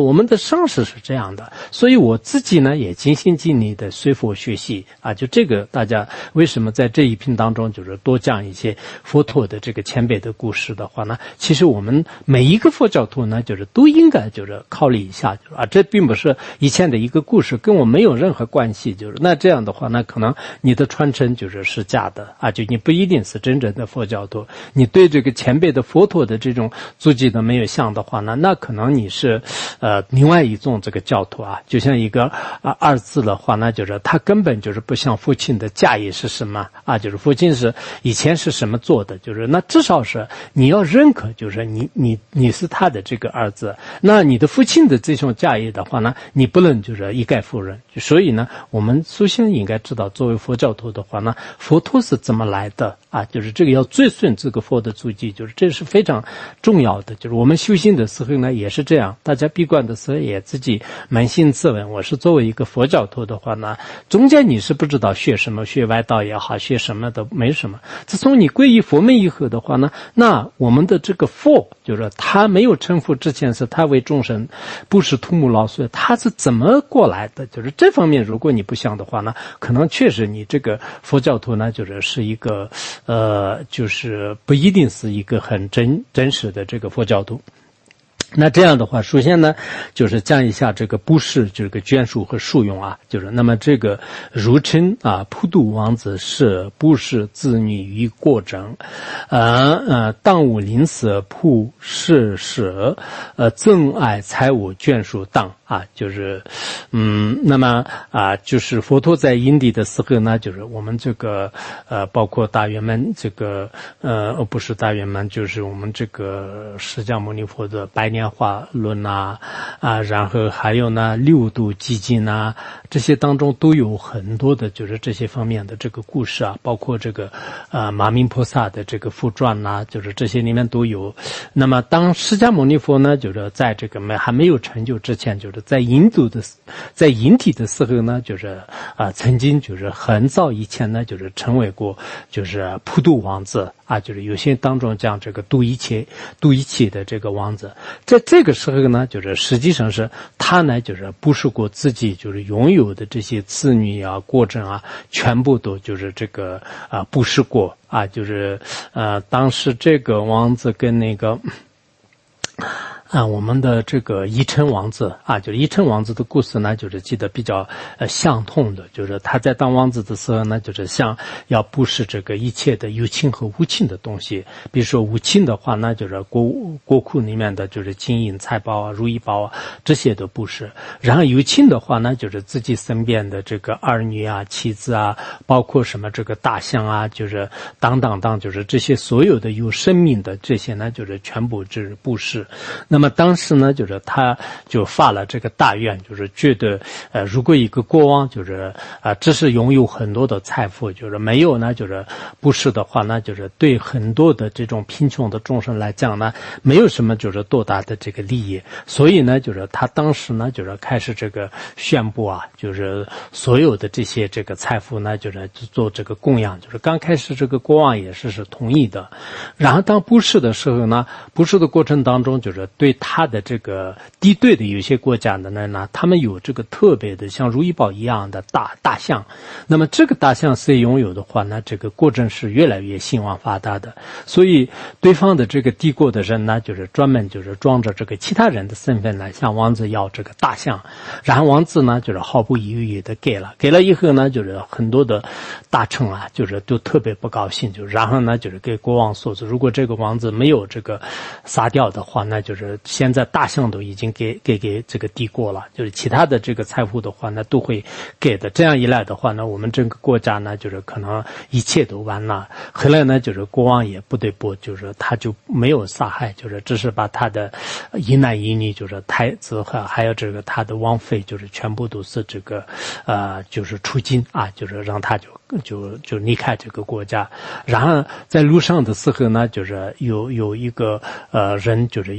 上师是这样的，所以我自己呢也尽心尽力的随佛学习啊。就这个，大家为什么在这一篇当中就是多讲一些佛陀的这个前辈的故事的话呢？其实我们每一个佛教徒呢，就是都应该就是考虑一下，就是啊，这并不是以前的一个故事，跟我没有任何关系。就是那这样的话，那可能你的传承就是是假的啊，就你不一定是真正的佛教徒。你对这个前辈的佛陀的这种足迹都没有像的话呢，那可能你是呃另外一种这个教徒啊。就像一个啊二字的话，那就是他根本就是不像父亲的家业是什么啊，就是父亲是以前是什么做的，就是那至少是你要认可，就是你你你是他的这个儿子，那你的父亲的这种家业的话呢，你不能就是一概否认。所以呢，我们首先应该知道，作为佛教徒的话呢，佛陀是怎么来的啊？就是这个要追顺这个佛的足迹，就是这是非常重要的。就是我们修行的时候呢，也是这样。大家闭关的时候也自己扪心自问，我是作为一个佛教徒的话呢，中间你是不知道学什么，学外道也好，学什么都没什么。自从你皈依佛门以后的话呢，那我们的这个佛，就是他没有成佛之前是他为众生布施土木劳瘁，他是怎么过来的？就是这方面，如果你不想的话呢，可能确实你这个佛教徒呢，就是是一个呃，就是不一定是一个很真真实的这个佛教徒。那这样的话，首先呢，就是讲一下这个布施这个眷属和受用啊，就是那么这个如称啊，普度王子是布施子女于过程，呃呃，当无吝啬普施舍，呃，憎爱财物眷属当啊，就是嗯，那么啊，就是佛陀在因地的时候呢，就是我们这个呃，包括大圆满这个呃，不是大圆满，就是我们这个释迦牟尼佛的百年化论啊啊，然后还有呢六度基金啊，这些当中都有很多的就是这些方面的这个故事啊，包括这个呃马明菩萨的这个佛传呐、啊，就是这些里面都有。那么当释迦牟尼佛呢，就是在这个没还没有成就之前，就是在印度的在引体的时候呢，就是啊、呃、曾经就是很早以前呢，就是成为过就是普度王子啊，就是有些当中讲这个度一切度一切的这个王子。在这个时候呢，就是实际上是他呢，就是布施过自己就是拥有的这些子女啊、过程啊，全部都就是这个啊布施过啊，就是呃，当时这个王子跟那个。啊，我们的这个宜琛王子啊，就是宜琛王子的故事呢，就是记得比较呃相通的，就是他在当王子的时候呢，就是想要布施这个一切的有情和无情的东西。比如说无情的话呢，就是国国库里面的就是金银财宝啊、如意宝啊，这些都布施。然后有情的话呢，就是自己身边的这个儿女啊、妻子啊，包括什么这个大象啊，就是当当当，就是这些所有的有生命的这些呢，就是全部就是布施。那么当时呢，就是他就发了这个大愿，就是觉得，呃，如果一个国王就是啊、呃，只是拥有很多的财富，就是没有呢，就是布施的话呢，就是对很多的这种贫穷的众生来讲呢，没有什么就是多大的这个利益。所以呢，就是他当时呢，就是开始这个宣布啊，就是所有的这些这个财富呢，就是做这个供养。就是刚开始这个国王也是是同意的，然后当布施的时候呢，布施的过程当中，就是对他的这个敌对的有些国家的人呢，他们有这个特别的像如意宝一样的大大象。那么这个大象谁拥有的话呢，这个国政是越来越兴旺发达的。所以对方的这个帝国的人呢，就是专门就是装着这个其他人的身份来向王子要这个大象。然后王子呢，就是毫不犹豫的给了，给了以后呢，就是很多的大臣啊，就是都特别不高兴，就然后呢，就是给国王说，如果这个王子没有这个杀掉的话，那就是现在大象都已经给给给这个帝国了，就是其他的这个财富的话呢，都会给的。这样一来的话呢，我们整个国家呢，就是可能一切都完了。后来呢，就是国王也不得不，就是他就没有杀害，就是只是把他的一男一女，就是太子和还有这个他的王妃，就是全部都是这个呃，就是出京啊，就是让他就就就离开这个国家。然后在路上的时候呢，就是有有一个呃人，就是要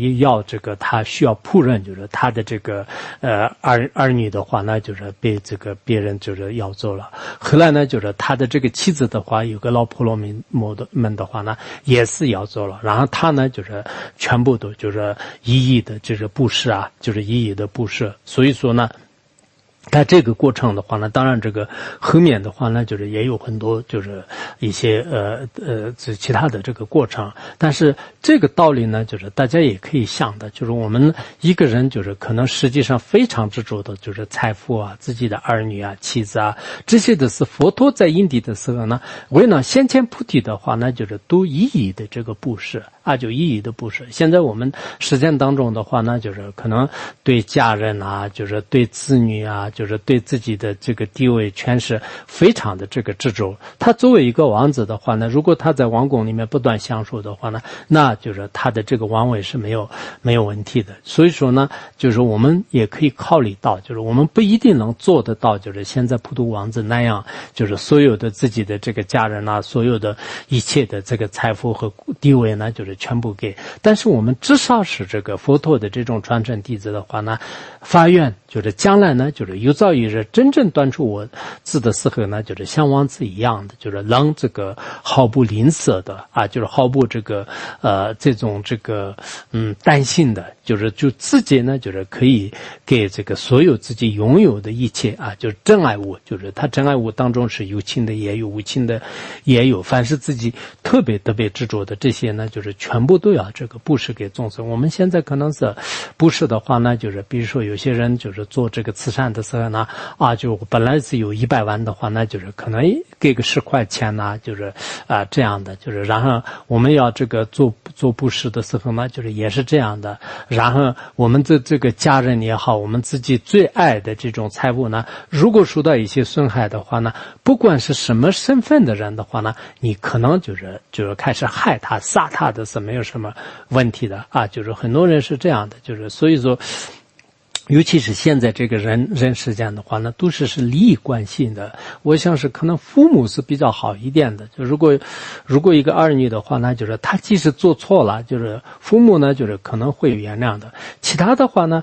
这个他需要仆人，就是他的这个呃儿儿女的话呢，就是被这个别人就是要走了。后来呢，就是他的这个妻子的话，有个老婆罗们的们的话呢，也是要走了。然后他呢，就是全部都就是一一的这个布施啊，就是一一的布施。所以说呢。在这个过程的话呢，当然这个后面的话呢，就是也有很多就是一些呃呃其他的这个过程，但是这个道理呢，就是大家也可以想的，就是我们一个人就是可能实际上非常执着的，就是财富啊、自己的儿女啊、妻子啊，这些的是佛陀在因地的时候呢，为了先前菩提的话呢，就是都一一的这个布施啊，就一一的布施。现在我们实践当中的话呢，就是可能对家人啊，就是对子女啊。就是对自己的这个地位权势非常的这个执着。他作为一个王子的话呢，如果他在王宫里面不断享受的话呢，那就是他的这个王位是没有没有问题的。所以说呢，就是我们也可以考虑到，就是我们不一定能做得到，就是现在普度王子那样，就是所有的自己的这个家人啊，所有的一切的这个财富和地位呢，就是全部给。但是我们至少是这个佛陀的这种传承弟子的话呢，发愿就是将来呢，就是有朝一日真正端出我字的时候呢，就是像王子一样的，就是让这个毫不吝啬的啊，就是毫不这个呃这种这个嗯担心的，就是就自己呢，就是可以给这个所有自己拥有的一切啊，就是真爱物，就是他真爱物当中是有情的也有无情的也有，凡是自己特别特别执着的这些呢，就是全部都要这个布施给众生。我们现在可能是布施的话呢，就是比如说有些人就是做这个慈善的时候呢，啊，就本来是有一百万的话，那就是可能给个十块钱呐，就是啊、呃、这样的，就是然后我们要这个做做布施的时候呢，就是也是这样的。然后我们的这个家人也好，我们自己最爱的这种财物呢，如果受到一些损害的话呢，不管是什么身份的人的话呢，你可能就是就是开始害他、杀他的是没有什么问题的啊，就是很多人是这样的，就是所以说。尤其是现在这个人人世间的话呢，都是是利益关系的。我想是可能父母是比较好一点的。就如果如果一个儿女的话呢，就是他即使做错了，就是父母呢，就是可能会原谅的。其他的话呢。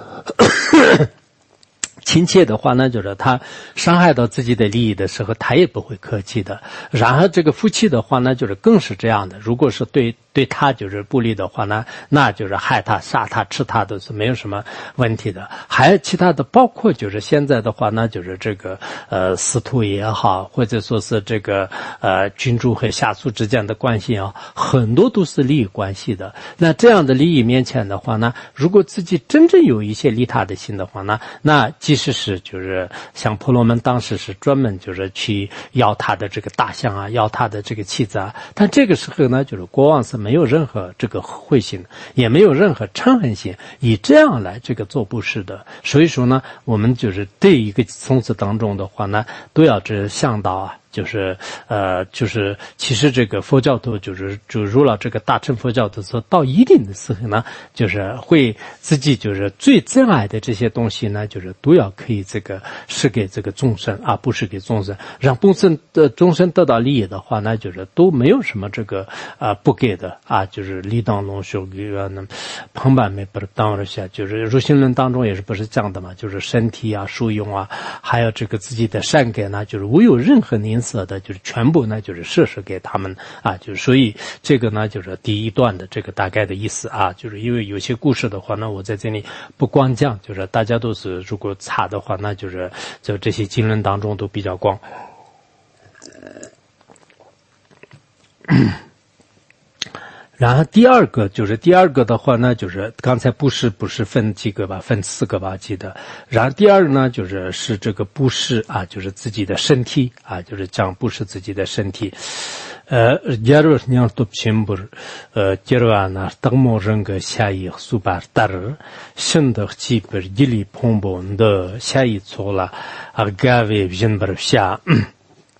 亲切的话呢，就是他伤害到自己的利益的时候，他也不会客气的。然后这个夫妻的话呢，就是更是这样的。如果是对对他就是不利的话呢，那就是害他、杀他、吃他都是没有什么问题的。还有其他的，包括就是现在的话呢，就是这个呃师徒也好，或者说是这个呃君主和下属之间的关系啊，很多都是利益关系的。那这样的利益面前的话呢，如果自己真正有一些利他的心的话呢，那即使是就是像婆罗门当时是专门就是去要他的这个大象啊，要他的这个妻子啊，但这个时候呢，就是国王是没有任何这个慧心，也没有任何嗔恨心，以这样来这个做布施的。所以说呢，我们就是对一个从此当中的话呢，都要这向导啊。就是呃，就是其实这个佛教徒就是就入了这个大乘佛教的时候，到一定的时候呢，就是会自己就是最珍爱的这些东西呢，就是都要可以这个施给这个众生啊，不是给众生，让众生的众生得到利益的话呢，就是都没有什么这个啊、呃、不给的啊，就是理当龙修给啊那旁半没不是当然下，就是入心论当中也是不是这样的嘛，就是身体啊、受用啊，还有这个自己的善根呢，就是无有任何因色的，就是全部呢，就是设施给他们啊，就是所以这个呢，就是第一段的这个大概的意思啊，就是因为有些故事的话呢，我在这里不光讲，就是大家都是如果查的话，那就是就这些经论当中都比较广。然后第二个就是第二个的话呢，就是刚才布施不是分几个吧，分四个吧，记得。然后第二个呢，就是是这个布施啊，就是自己的身体啊，就是讲布施自己的身体。呃，假如你要读全部，呃，假如啊那当某人个下一苏巴达尔，身的基本一里蓬勃的下一错了，啊，改为人不下。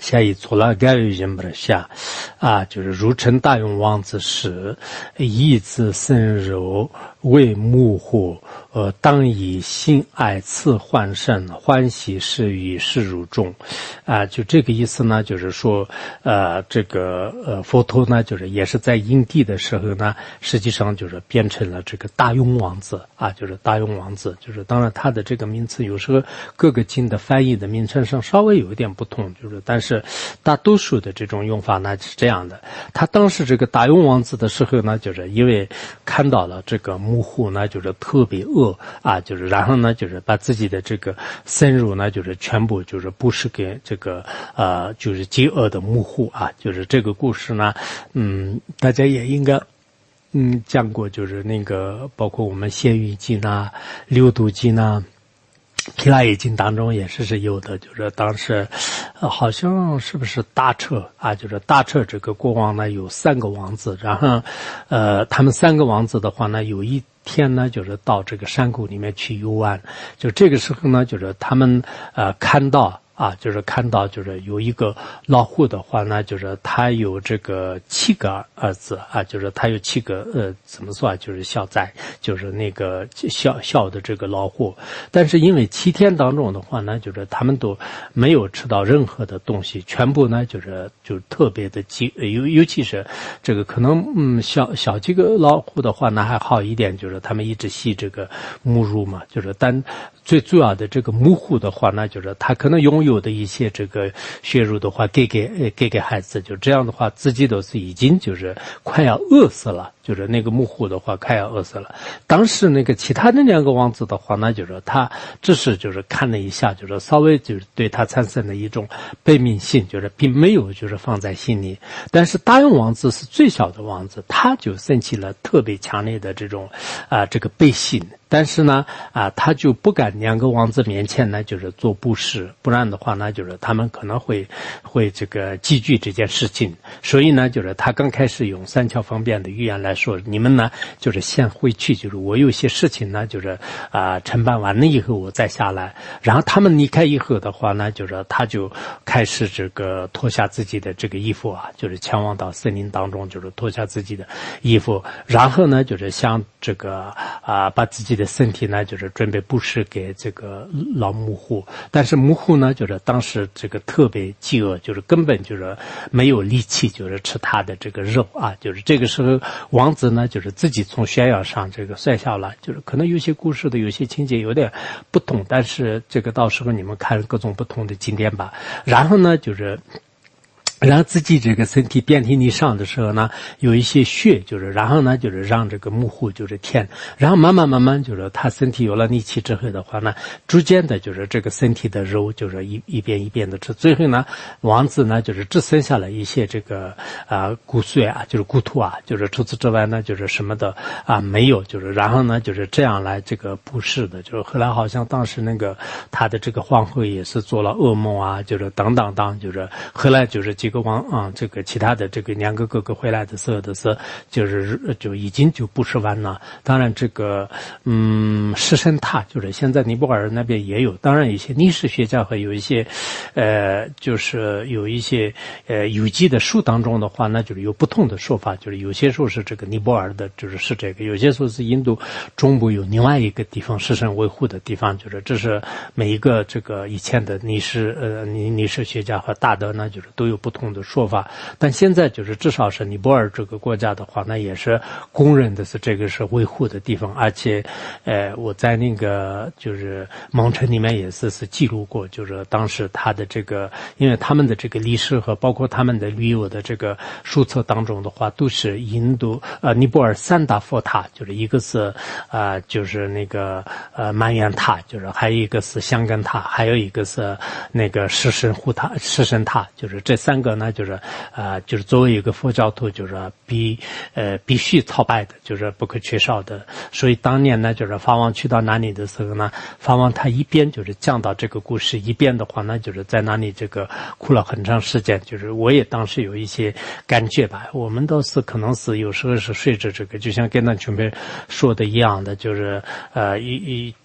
下一错了该有人不下啊，就是如称大勇王子时，以子深柔为幕户，呃，当以心爱赐欢胜，欢喜是与世如众，啊，就这个意思呢，就是说，呃，这个呃佛陀呢，就是也是在因地的时候呢，实际上就是变成了这个大勇王子啊，就是大勇王子，就是当然他的这个名词有时候各个经的翻译的名称上稍微有一点不同，就是但是大多数的这种用法呢是这样的。他当时这个大勇王子的时候呢，就是因为看到了这个幕户呢，就是特别饿啊，就是然后呢，就是把自己的这个僧乳呢，就是全部就是布施给这个呃，就是饥饿的幕户啊，就是这个故事呢，嗯，大家也应该。嗯，讲过就是那个，包括我们鲜鱼经啊、六度经啊、毗拉耶经当中也是是有的，就是当时，呃，好像是不是大彻啊？就是大彻这个国王呢有三个王子，然后，呃，他们三个王子的话呢，有一天呢，就是到这个山谷里面去游玩，就这个时候呢，就是他们呃看到。啊，就是看到就是有一个老户的话呢，就是他有这个七个儿子啊，就是他有七个呃怎么说啊，就是小崽，就是那个小小的这个老户，但是因为七天当中的话呢，就是他们都没有吃到任何的东西，全部呢就是就特别的饥，尤尤其是这个可能嗯小小几个老户的话呢还好一点，就是他们一直吸这个母乳嘛，就是但最主要的这个母户的话呢，就是他可能拥有的一些这个血乳的话，给给给给孩子，就这样的话，自己都是已经就是快要饿死了，就是那个母户的话快要饿死了。当时那个其他的两个王子的话呢，就是他只是就是看了一下，就是稍微就是对他产生了一种悲悯心，就是并没有就是放在心里。但是大勇王子是最小的王子，他就升起了特别强烈的这种啊、呃、这个悲心。但是呢，啊，他就不敢两个王子面前呢，就是做布施，不然的话呢，就是他们可能会会这个忌惧这件事情。所以呢，就是他刚开始用三桥方便的语言来说，你们呢，就是先回去，就是我有些事情呢，就是啊、呃、承办完了以后我再下来。然后他们离开以后的话呢，就是他就开始这个脱下自己的这个衣服啊，就是前往到森林当中，就是脱下自己的衣服，然后呢，就是向这个啊、呃、把自己的身体呢，就是准备布施给这个老母户，但是母户呢，就是当时这个特别饥饿，就是根本就是没有力气，就是吃他的这个肉啊，就是这个时候王子呢，就是自己从悬崖上这个摔下来，就是可能有些故事的有些情节有点不同，但是这个到时候你们看各种不同的经典吧。然后呢，就是让自己这个身体遍体鳞伤的时候呢，有一些血，就是然后呢，就是让这个母户就是舔，然后慢慢慢慢就是他身体有了力气之后的话呢，逐渐的就是这个身体的肉就是一一遍一遍的吃，最后呢，王子呢就是只剩下了一些这个啊、呃、骨髓啊，就是骨头啊，就是除此之外呢，就是什么的啊没有，就是然后呢就是这样来这个布施的，就是后来好像当时那个他的这个皇后也是做了噩梦啊，就是等等等，就是后来就是几个王啊，这个其他的这个两个哥哥回来的时候的是，就是就已经就布施完了。当然这个嗯，狮身塔就是现在尼泊尔那边也有，当然一些历史学家和有一些呃，就是有一些呃有机的书当中的话，那就是有不同的说法，就是有些说是这个尼泊尔的，就是是这个，有些说是印度中部有另外一个地方狮身维护的地方，就是这是每一个这个以前的历史呃历历史学家和大德呢，就是都有不同的说法，但现在就是至少是尼泊尔这个国家的话，那也是公认的是这个是维护的地方，而且，呃，我在那个就是蒙城里面也是是记录过，就是当时他的这个，因为他们的这个历史和包括他们的旅游的这个书册当中的话，都是印度呃尼泊尔三大佛塔，就是一个是呃就是那个呃曼延塔，就是还有一个是香根塔，还有一个是那个狮身护塔狮身塔，就是这三个呢，就是呃，就是作为一个佛教徒，就是必呃必须朝拜的，就是不可缺少的。所以当年呢，就是法王去到那里的时候呢，法王他一边就是讲到这个故事，一边的话呢，就是在那里这个哭了很长时间。就是我也当时有一些感觉吧，我们都是可能是有时候是随着这个，就像跟那前面说的一样的，就是呃一一。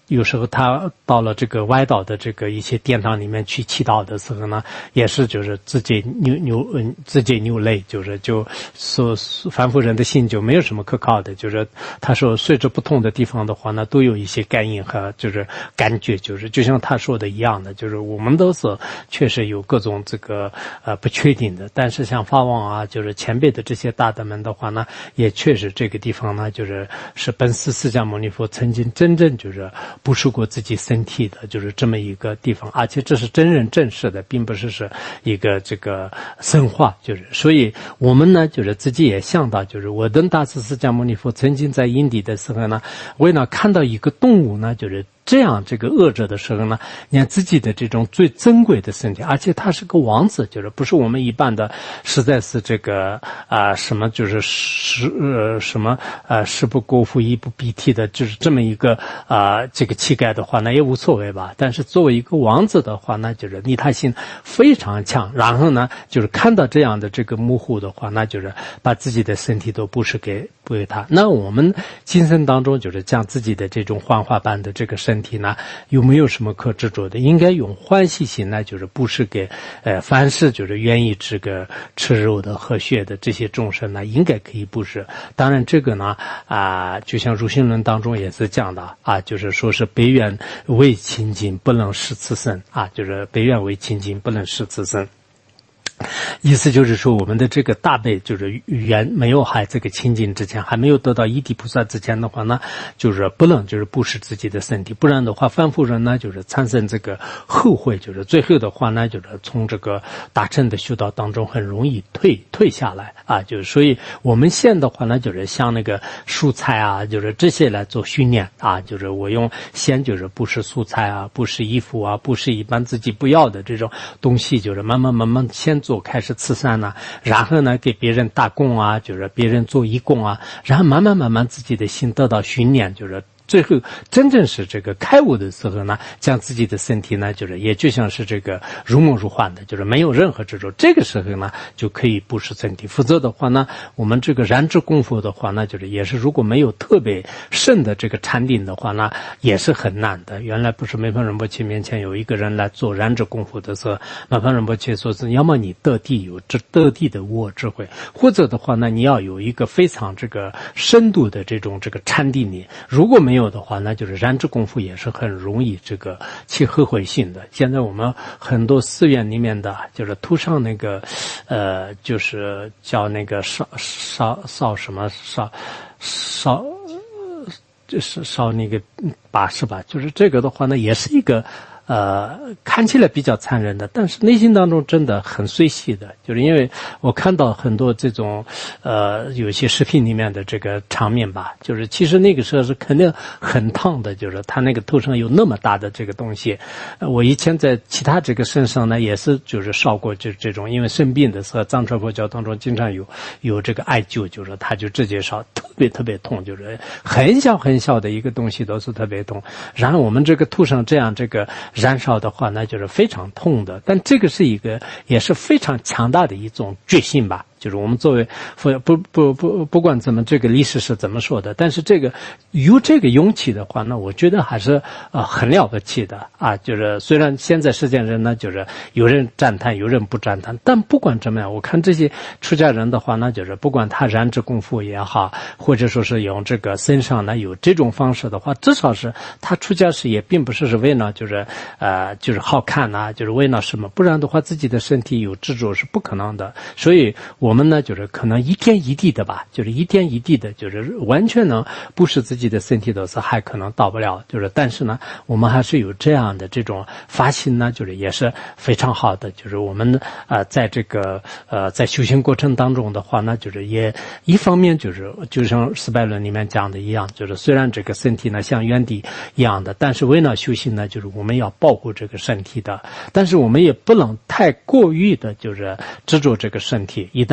有时候他到了这个歪倒的这个一些殿堂里面去祈祷的时候呢，也是就是自己流流嗯自己流泪，就是就说凡夫人的心就没有什么可靠的，就是他说随着不同的地方的话呢，都有一些感应和就是感觉，就是就像他说的一样的，就是我们都是确实有各种这个呃不确定的，但是像法王啊，就是前辈的这些大德们的话呢，也确实这个地方呢，就是是本师释迦牟尼佛曾经真正就是不受过自己身体的，就是这么一个地方，而且这是真人真事的，并不是是一个这个神话，就是所以我们呢，就是自己也想到，就是我等大师释迦牟尼佛曾经在印地的时候呢，为了看到一个动物呢，就是这样这个恶者的时候呢，你看自己的这种最珍贵的身体，而且他是个王子，就是不是我们一般的，实在是这个啊、呃、什么就是食呃什么呃食不果腹衣不蔽体的，就是这么一个啊、呃、这个乞丐的话，那也无所谓吧。但是作为一个王子的话，那就是利他心非常强，然后呢，就是看到这样的这个模糊的话，那就是把自己的身体都布施给布给他。那我们今生当中就是将自己的这种幻化般的这个身体。身体呢有没有什么可执着的？应该用欢喜心呢，就是布施给呃凡是就是愿意这个吃肉的喝血的这些众生呢，应该可以布施。当然这个呢啊、呃，就像入心论当中也是讲的啊，就是说是北愿为清净，不能失此身啊，就是北愿为清净，不能失此身。意思就是说，我们的这个大悲就是缘没有还这个清净之前，还没有得到一地菩萨之前的话呢，就是不能就是布施自己的身体，不然的话，凡夫人呢就是产生这个后悔，就是最后的话呢，就是从这个大乘的修道当中很容易退退下来啊，就是所以我们现的话呢，就是像那个蔬菜啊，就是这些来做训练啊，就是我用先就是布施蔬菜啊，布施衣服啊，布施一般自己不要的这种东西，就是慢慢慢慢先做开始慈善呢、啊，然后呢给别人打工啊，就是别人做义工啊，然后慢慢慢慢自己的心得到训练，就是最后真正是这个开悟的时候呢，将自己的身体呢，就是也就像是这个如梦如幻的，就是没有任何执着。这个时候呢，就可以布施身体。否则的话呢，我们这个燃脂功夫的话呢，就是也是如果没有特别深的这个禅定的话呢，也是很难的。原来不是梅峰仁波切面前有一个人来做燃脂功夫的时候，梅峰仁波切说是要么你得地有这得地的无我智慧，或者的话呢，你要有一个非常这个深度的这种这个禅定力。如果没有没有的话，那就是燃脂功夫也是很容易这个起后悔性的。现在我们很多寺院里面的，就是涂上那个，呃，就是叫那个烧烧烧什么烧烧，就是烧那个把式吧，就是这个的话呢，也是一个。呃，看起来比较残忍的，但是内心当中真的很随喜的，就是因为我看到很多这种，呃，有些视频里面的这个场面吧，就是其实那个时候是肯定很烫的，就是他那个头上有那么大的这个东西。呃、我以前在其他这个身上呢，也是就是烧过就这种，因为生病的时候，藏传佛教当中经常有有这个艾灸，就是他就直接烧，特别特别痛，就是很小很小的一个东西都是特别痛。然后我们这个头上这样这个。燃烧的话，那就是非常痛的。但这个是一个，也是非常强大的一种决心吧。就是我们作为不不不不管怎么这个历史是怎么说的，但是这个有这个勇气的话，那我觉得还是呃很了不起的啊。就是虽然现在世间人呢，就是有人赞叹，有人不赞叹，但不管怎么样，我看这些出家人的话呢，就是不管他燃脂功夫也好，或者说是用这个身上呢有这种方式的话，至少是他出家时也并不是是为了就是呃就是好看呐、啊，就是为了什么，不然的话自己的身体有执着是不可能的。所以我们呢，就是可能一天一地的吧，就是一天一地的，就是完全能布施自己的身体的时候，还可能到不了。就是但是呢，我们还是有这样的这种发心呢，就是也是非常好的。就是我们呃，在这个呃在修行过程当中的话呢，就是也一方面就是就像四百论里面讲的一样，就是虽然这个身体呢像原地一样的，但是为了修行呢，就是我们要保护这个身体的，但是我们也不能太过于的，就是执着这个身体。一旦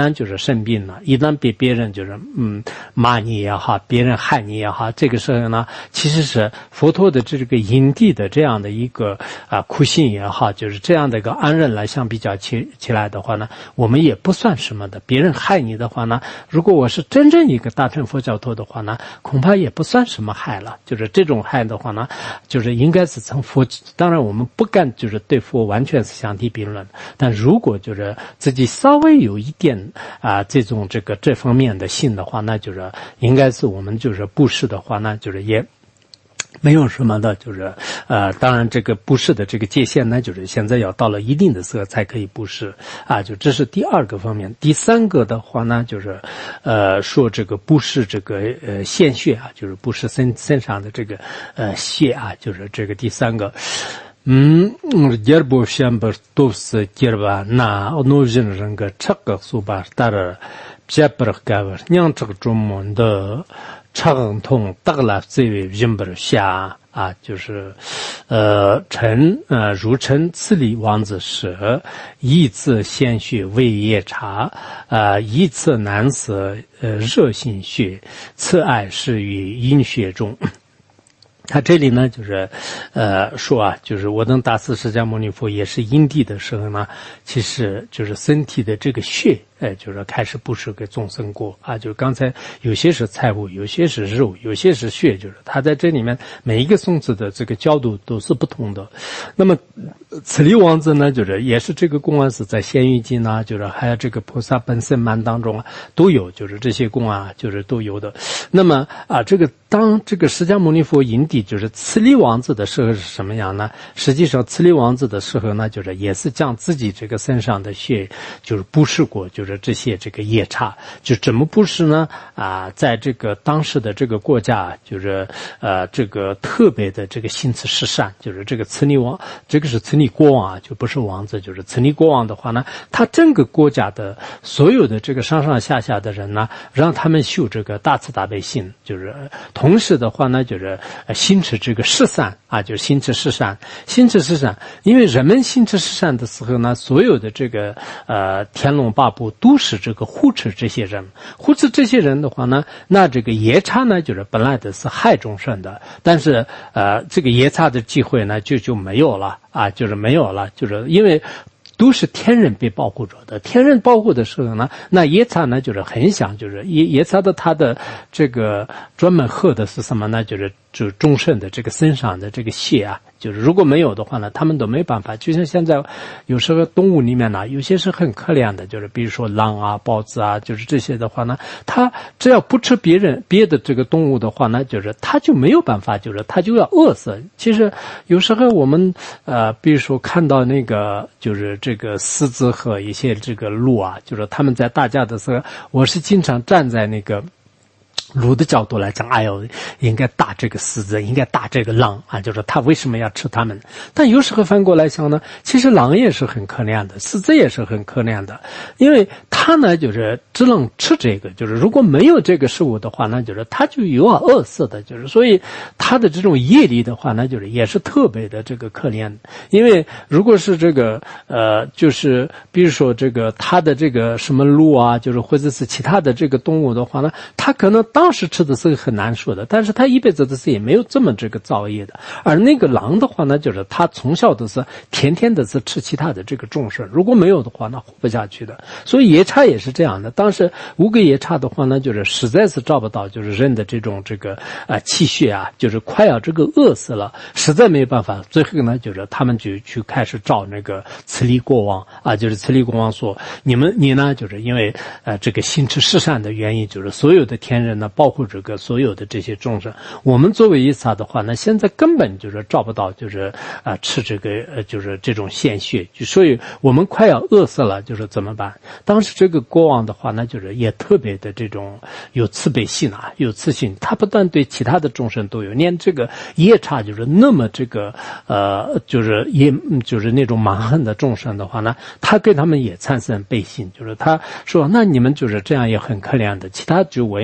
旦就是生病了，一旦被别人就是嗯骂你也好，别人害你也好，这个时候呢，其实是佛陀的这个因地的这样的一个啊苦心也好，就是这样的一个安忍来相比较起起来的话呢，我们也不算什么的。别人害你的话呢，如果我是真正一个大乘佛教徒的话呢，恐怕也不算什么害了。就是这种害的话呢，就是应该是从佛，当然我们不敢就是对佛完全是相提并论，但如果就是自己稍微有一点啊、呃、这种这个这方面的信的话，那就是应该是我们就是布施的话呢，就是也没有什么的，就是呃，当然这个布施的这个界限呢，就是现在要到了一定的时候才可以布施啊，就这是第二个方面。第三个的话呢，就是呃说这个布施这个呃献血啊，就是布施身身上的这个呃血啊，就是这个第三个。嗯，第二部先不都是第二吧？那农人人个这个说吧，当然别不干吧，娘这个中门的长通得了这位人不下啊，就是呃臣呃如臣赐礼王子时，一次鲜血为夜茶，呃一次难死呃热心血，此爱是于阴血中。他这里呢，就是呃说啊，就是我等大师释迦牟尼佛也是因地的时候呢，其实就是身体的这个血，哎，就是开始布施给众生过啊。就是刚才有些是菜物，有些是肉，有些是血，就是他在这里面每一个颂词的这个角度都是不同的。那么此力王子呢，就是也是这个公案是在仙喻经啊，就是还有这个菩萨本身蛮当中啊都有，就是这些公啊，就是都有的。那么啊，这个当这个释迦牟尼佛因地就是慈力王子的时候是什么样呢？实际上慈力王子的时候呢，就是也是将自己这个身上的血就是布施过，就是这些这个夜叉，就怎么布施呢？啊，在这个当时的这个国家，就是呃这个特别的这个心慈施善，就是这个慈力王，这个是慈力国王啊，就不是王子，就是慈力国王的话呢，他整个国家的所有的这个上上下下的人呢，让他们修这个大慈大悲心，就是同时的话呢，就是心持这个施善啊，就是心持施善，心持施善。因为人们心持施善的时候呢，所有的这个呃天龙八部都是这个护持这些人，护持这些人的话呢，那这个夜叉呢，就是本来的是害众生的，但是呃这个夜叉的机会呢，就就没有了啊，就是没有了，就是因为都是天人被保护着的，天人保护的时候呢，那夜叉呢就是很想，就是夜夜叉的他的这个专门喝的是什么呢？就是就众生的这个身上的这个血啊，就是如果没有的话呢，他们都没办法。就像现在有时候动物里面呢，有些是很可怜的，就是比如说狼啊、豹子啊，就是这些的话呢，它只要不吃别人别的这个动物的话呢，就是它就没有办法，就是它就要饿死。其实有时候我们呃，比如说看到那个就是这个狮子和一些这个鹿啊，就是他们在打架的时候，我是经常站在那个鹿的角度来讲，哎呦，应该打这个狮子，应该打这个狼啊，就是他为什么要吃他们？但有时候反过来想呢，其实狼也是很可怜的，狮子也是很可怜的，因为他呢就是只能吃这个，就是如果没有这个食物的话呢，就是他就有要饿死的，就是所以他的这种业力的话呢，就是也是特别的这个可怜，因为如果是这个呃，就是比如说这个他的这个什么鹿啊，就是或者是其他的这个动物的话呢，他可能当时吃的是很难说的，但是他一辈子的事也没有这么这个造业的。而那个狼的话呢，就是他从小都是天天的是吃其他的这个众生，如果没有的话，那活不下去的。所以夜叉也是这样的，当时五个夜叉的话呢，就是实在是找不到就是人的这种这个呃气血啊，就是快要这个饿死了，实在没有办法，最后呢，就是他们就去开始找那个慈力国王啊，就是慈力国王说，你们你呢，就是因为呃这个心持施善的原因，就是所有的天人呢，包括这个所有的这些众生，我们作为夜叉的话呢，现在根本就是找不到，就是啊、呃、吃这个呃就是这种鲜血，就所以我们快要饿死了，就是怎么办？当时这个国王的话呢，就是也特别的这种有慈悲心啊，有慈心，他不但对其他的众生都有，连这个夜叉就是那么这个呃就是也就是那种蛮横的众生的话呢，他对他们也产生悲心，就是他说那你们就是这样也很可怜的，其他就我也没办法。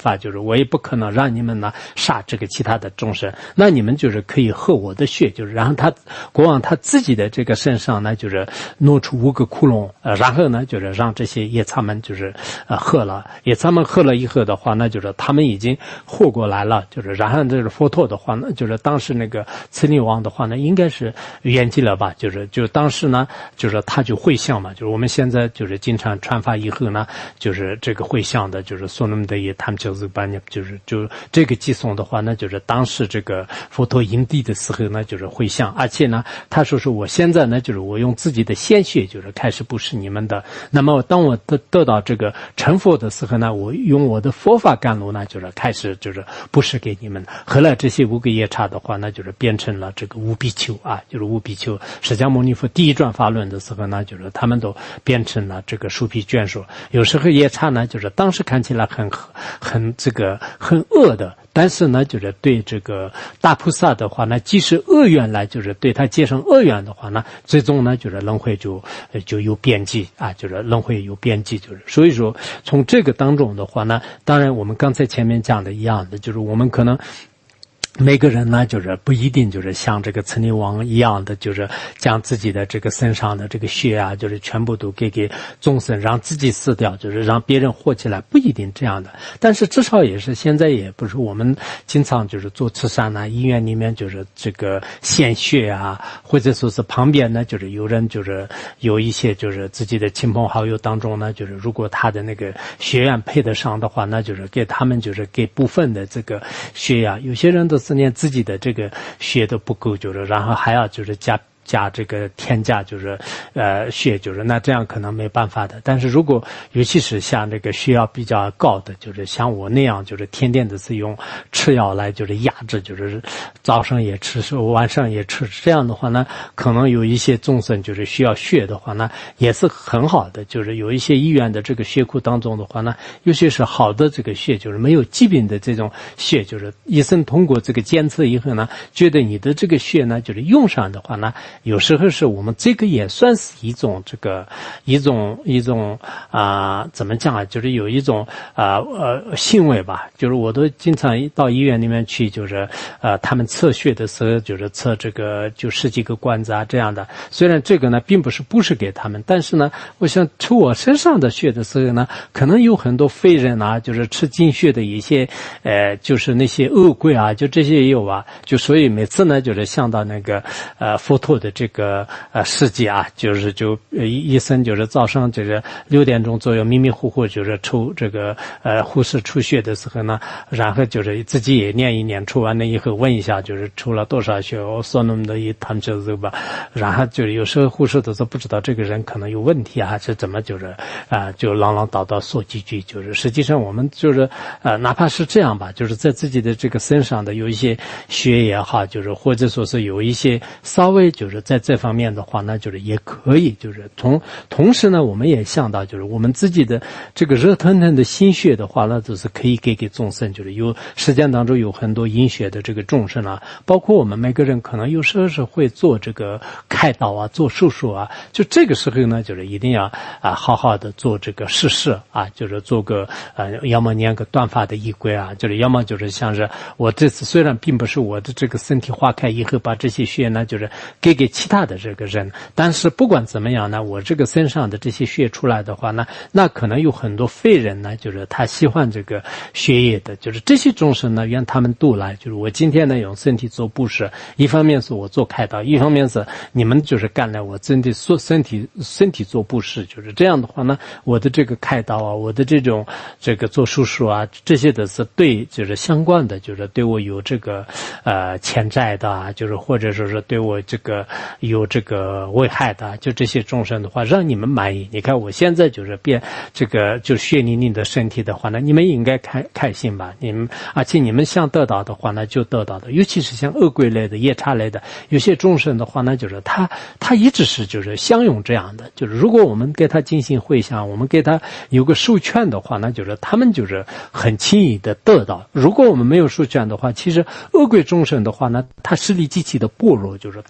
法，就是我也不可能让你们呢杀这个其他的众生，那你们就是可以喝我的血，就是然后他国王他自己的这个身上呢，就是弄出五个窟窿，呃，然后呢就是让这些野叉们就是呃喝了，野叉们喝了以后的话，那就是他们已经活过来了，就是然后这个佛陀的话呢，就是当时那个慈利王的话呢，应该是圆寂了吧，就是就当时呢，就是他就会相嘛，就是我们现在就是经常传法以后呢，就是这个会相的，就是说那么的也他们就是把你就是就这个寄送的话呢，就是当时这个佛陀因地的时候呢，就是会相，而且呢，他说是我现在呢，就是我用自己的鲜血就是开始布施你们的，那么当我得得到这个成佛的时候呢，我用我的佛法甘露呢，就是开始就是布施给你们。后来这些五个夜叉的话呢，就是变成了这个五比丘啊，就是五比丘。释迦牟尼佛第一转法轮的时候呢，就是他们都变成了这个树皮眷属。有时候夜叉呢，就是当时看起来很很这个很恶的。但是呢，就是对这个大菩萨的话呢，即使恶缘来，就是对他结成恶缘的话呢，最终呢，就是轮回就就有边际啊，就是轮回有边际，就是所以说从这个当中的话呢，当然我们刚才前面讲的一样的，就是我们可能。每个人呢，就是不一定就是像这个慈利王一样的，就是将自己的这个身上的这个血啊，就是全部都给给众生，让自己死掉，就是让别人活起来，不一定这样的。但是至少也是现在也不是我们经常就是做慈善呐、啊，医院里面就是这个献血啊，或者说是旁边呢，就是有人就是有一些就是自己的亲朋好友当中呢，就是如果他的那个血缘配得上的话，那就是给他们就是给部分的这个血呀、啊，有些人都是连自己的这个血都不够，就是然后还要就是加加这个添加就是呃血，就是那这样可能没办法的。但是如果尤其是像这个血压比较高的，就是像我那样就是天天的是用吃药来就是压制，就是早上也吃晚上也吃，这样的话呢，可能有一些众生就是需要血的话呢，也是很好的。就是有一些医院的这个血库当中的话呢，尤其是好的这个血，就是没有疾病的这种血，就是医生通过这个监测以后呢，觉得你的这个血呢就是用上的话呢，有时候是我们这个也算是一种这个一种一种啊、呃、怎么讲啊，就是有一种啊 呃, 呃行为吧，就是我都经常到医院里面去，就是呃他们测血的时候就是测这个就十几个管子啊这样的。虽然这个呢并不是布施给他们，但是呢我想抽我身上的血的时候呢，可能有很多废人啊，就是吃精血的一些呃就是那些恶鬼啊，就这些也有啊，就所以每次呢就是想到那个呃佛陀的这个呃事迹啊，就是就呃医生就是早上就是六点钟左右迷迷糊糊就是抽这个呃护士出血的时候呢，然后就是自己也念一念，抽完了以后问一下就是抽了多少血，我说那么的一谈这个吧，然后就是有时候护士都是不知道这个人可能有问题啊，还是怎么就是啊、呃、就朗朗叨叨说几句，就是实际上我们就是呃哪怕是这样吧，就是在自己的这个身上的有一些血也好，就是或者说是有一些稍微就是在这方面的话呢，就是也可以，就是同同时呢，我们也想到，就是我们自己的这个热腾腾的心血的话呢，就是可以给给众生，就是有实践当中有很多阴血的这个众生啊，包括我们每个人可能有时候是会做这个开刀啊，做手术啊，就这个时候呢，就是一定要啊好好的做这个试试啊，就是做个呃，要么念个断发的仪轨啊，就是要么就是像是我这次虽然并不是我的这个身体化开以后把这些血呢，就是给给其他的这个人，但是不管怎么样呢，我这个身上的这些血出来的话呢，那可能有很多废人呢，就是他喜欢这个血液的，就是这些众生呢，愿他们都来，就是我今天呢用身体做布施，一方面是我做开刀，一方面是你们就是干了我真的做身体身体做布施，就是这样的话呢，我的这个开刀啊，我的这种这个做手术啊，这些的是对就是相关的，就是对我有这个呃欠债的啊，就是或者说是对我这个有这个危害的，就这些众生的话，让你们满意。你看我现在就是变这个就血淋淋的身体的话呢，你们应该开开心吧？你们而且你们想得到的话呢，就得到的。尤其是像恶鬼类的、夜叉类的，有些众生的话呢，就是他他一直是就是相拥这样的。就是如果我们给他进行回向，我们给他有个授权的话呢，就是他们就是很轻易的得到。如果我们没有授权的话，其实恶鬼众生的话呢，他实力极其的薄弱，就是他就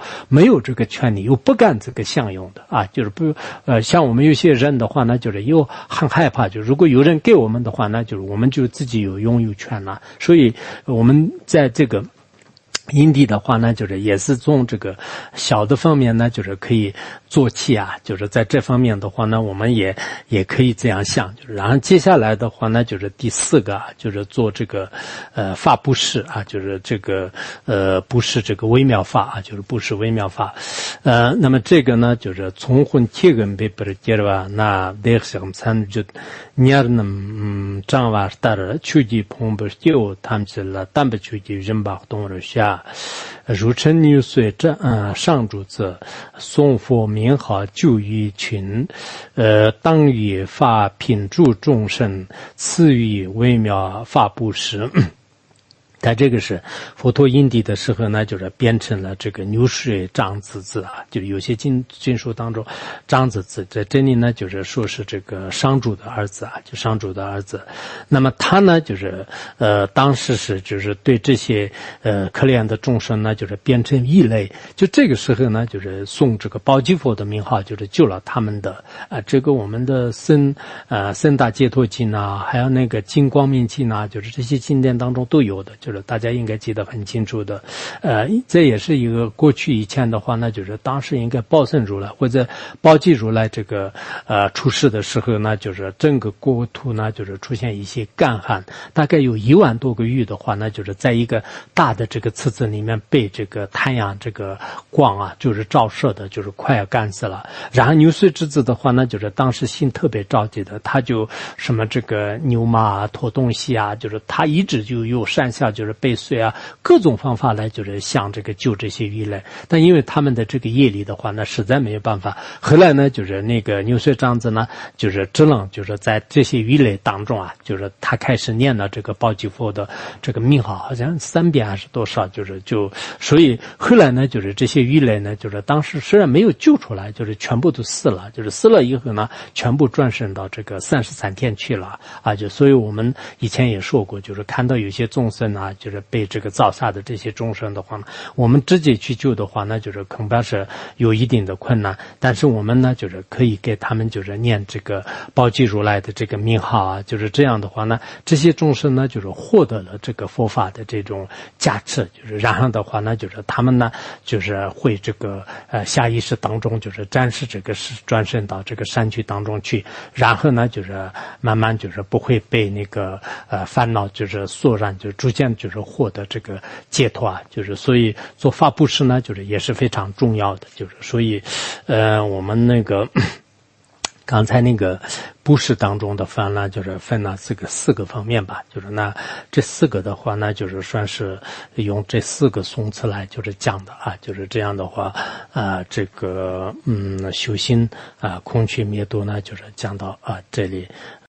没有这个权利，又不敢这个享用的啊，就是不呃，像我们有些人的话呢，就是又很害怕，就如果有人给我们的话呢，就是我们就自己有拥有权了，所以我们在这个因地的话呢，就是也是从这个小的方面呢，就是可以做起啊，就是在这方面的话呢，我们也也可以这样想，就是然后接下来的话呢，就是第四个啊，就是做这个呃法布施啊，就是这个呃布施这个微妙法啊，就是布施微妙法，呃，那么这个呢，就是从婚贴根被不是接吧，那得想参就年那嗯张瓦达的秋季碰不就他们起了，但不秋季人把动了下。如称六岁这呃上主子送佛名号救于群，呃当于法品助众生，赐予微妙法布施。在这个是佛陀因地的时候呢，就是变成了这个牛水张子子啊，就是有些经经书当中，张子子在这里呢，就是说是这个商主的儿子啊，就商主的儿子。那么他呢，就是呃，当时是就是对这些呃可怜的众生呢，就是变成异类。就这个时候呢，就是送这个宝积佛的名号，就是救了他们的啊、呃。这个我们的僧呃僧大解脱经啊，还有那个金光明经啊，就是这些经典当中都有的，就是大家应该记得很清楚的，呃，这也是一个过去以前的话呢，就是当时应该报圣如来或者报济如来这个呃出世的时候呢，就是整个国土呢就是出现一些干旱，大概有一万多个玉的话呢，就是在一个大的这个池子里面被这个太阳这个光啊就是照射的，就是快要干死了。然后牛岁之子的话呢，就是当时心特别着急的，他就什么这个牛马啊拖东西啊，就是他一直就有山下就是被碎啊，各种方法来就是想这个救这些鱼类，但因为他们的这个业力的话呢，实在没有办法。后来呢，就是那个牛水长子呢，就是只能就是在这些鱼类当中啊，就是他开始念了这个宝积佛的这个名号，好像三遍还是多少，就是就所以后来呢，就是这些鱼类呢，就是当时虽然没有救出来，就是全部都死了，就是死了以后呢，全部转生到这个三十三天去了啊，就所以我们以前也说过，就是看到有些众生啊，就是被这个造杀的这些众生的话呢，我们直接去救的话呢，就是恐怕是有一定的困难。但是我们呢，就是可以给他们就是念这个宝积如来的这个名号啊，就是这样的话呢，这些众生呢，就是获得了这个佛法的这种加持，就是然后的话呢，就是他们呢，就是会这个呃下意识当中就是暂时这个是转身到这个山区当中去，然后呢，就是慢慢就是不会被那个呃烦恼就是所染，就逐渐就是获得这个解脱啊，就是所以做法布施呢，就是也是非常重要的，就是所以，呃，我们那个刚才那个布施当中的分呢，就是分了这个四个方面吧，就是那这四个的话呢，就是算是用这四个颂词来就是讲的啊，就是这样的话，啊、呃，这个嗯修心啊、呃，空去灭度呢，就是讲到啊、呃、这里。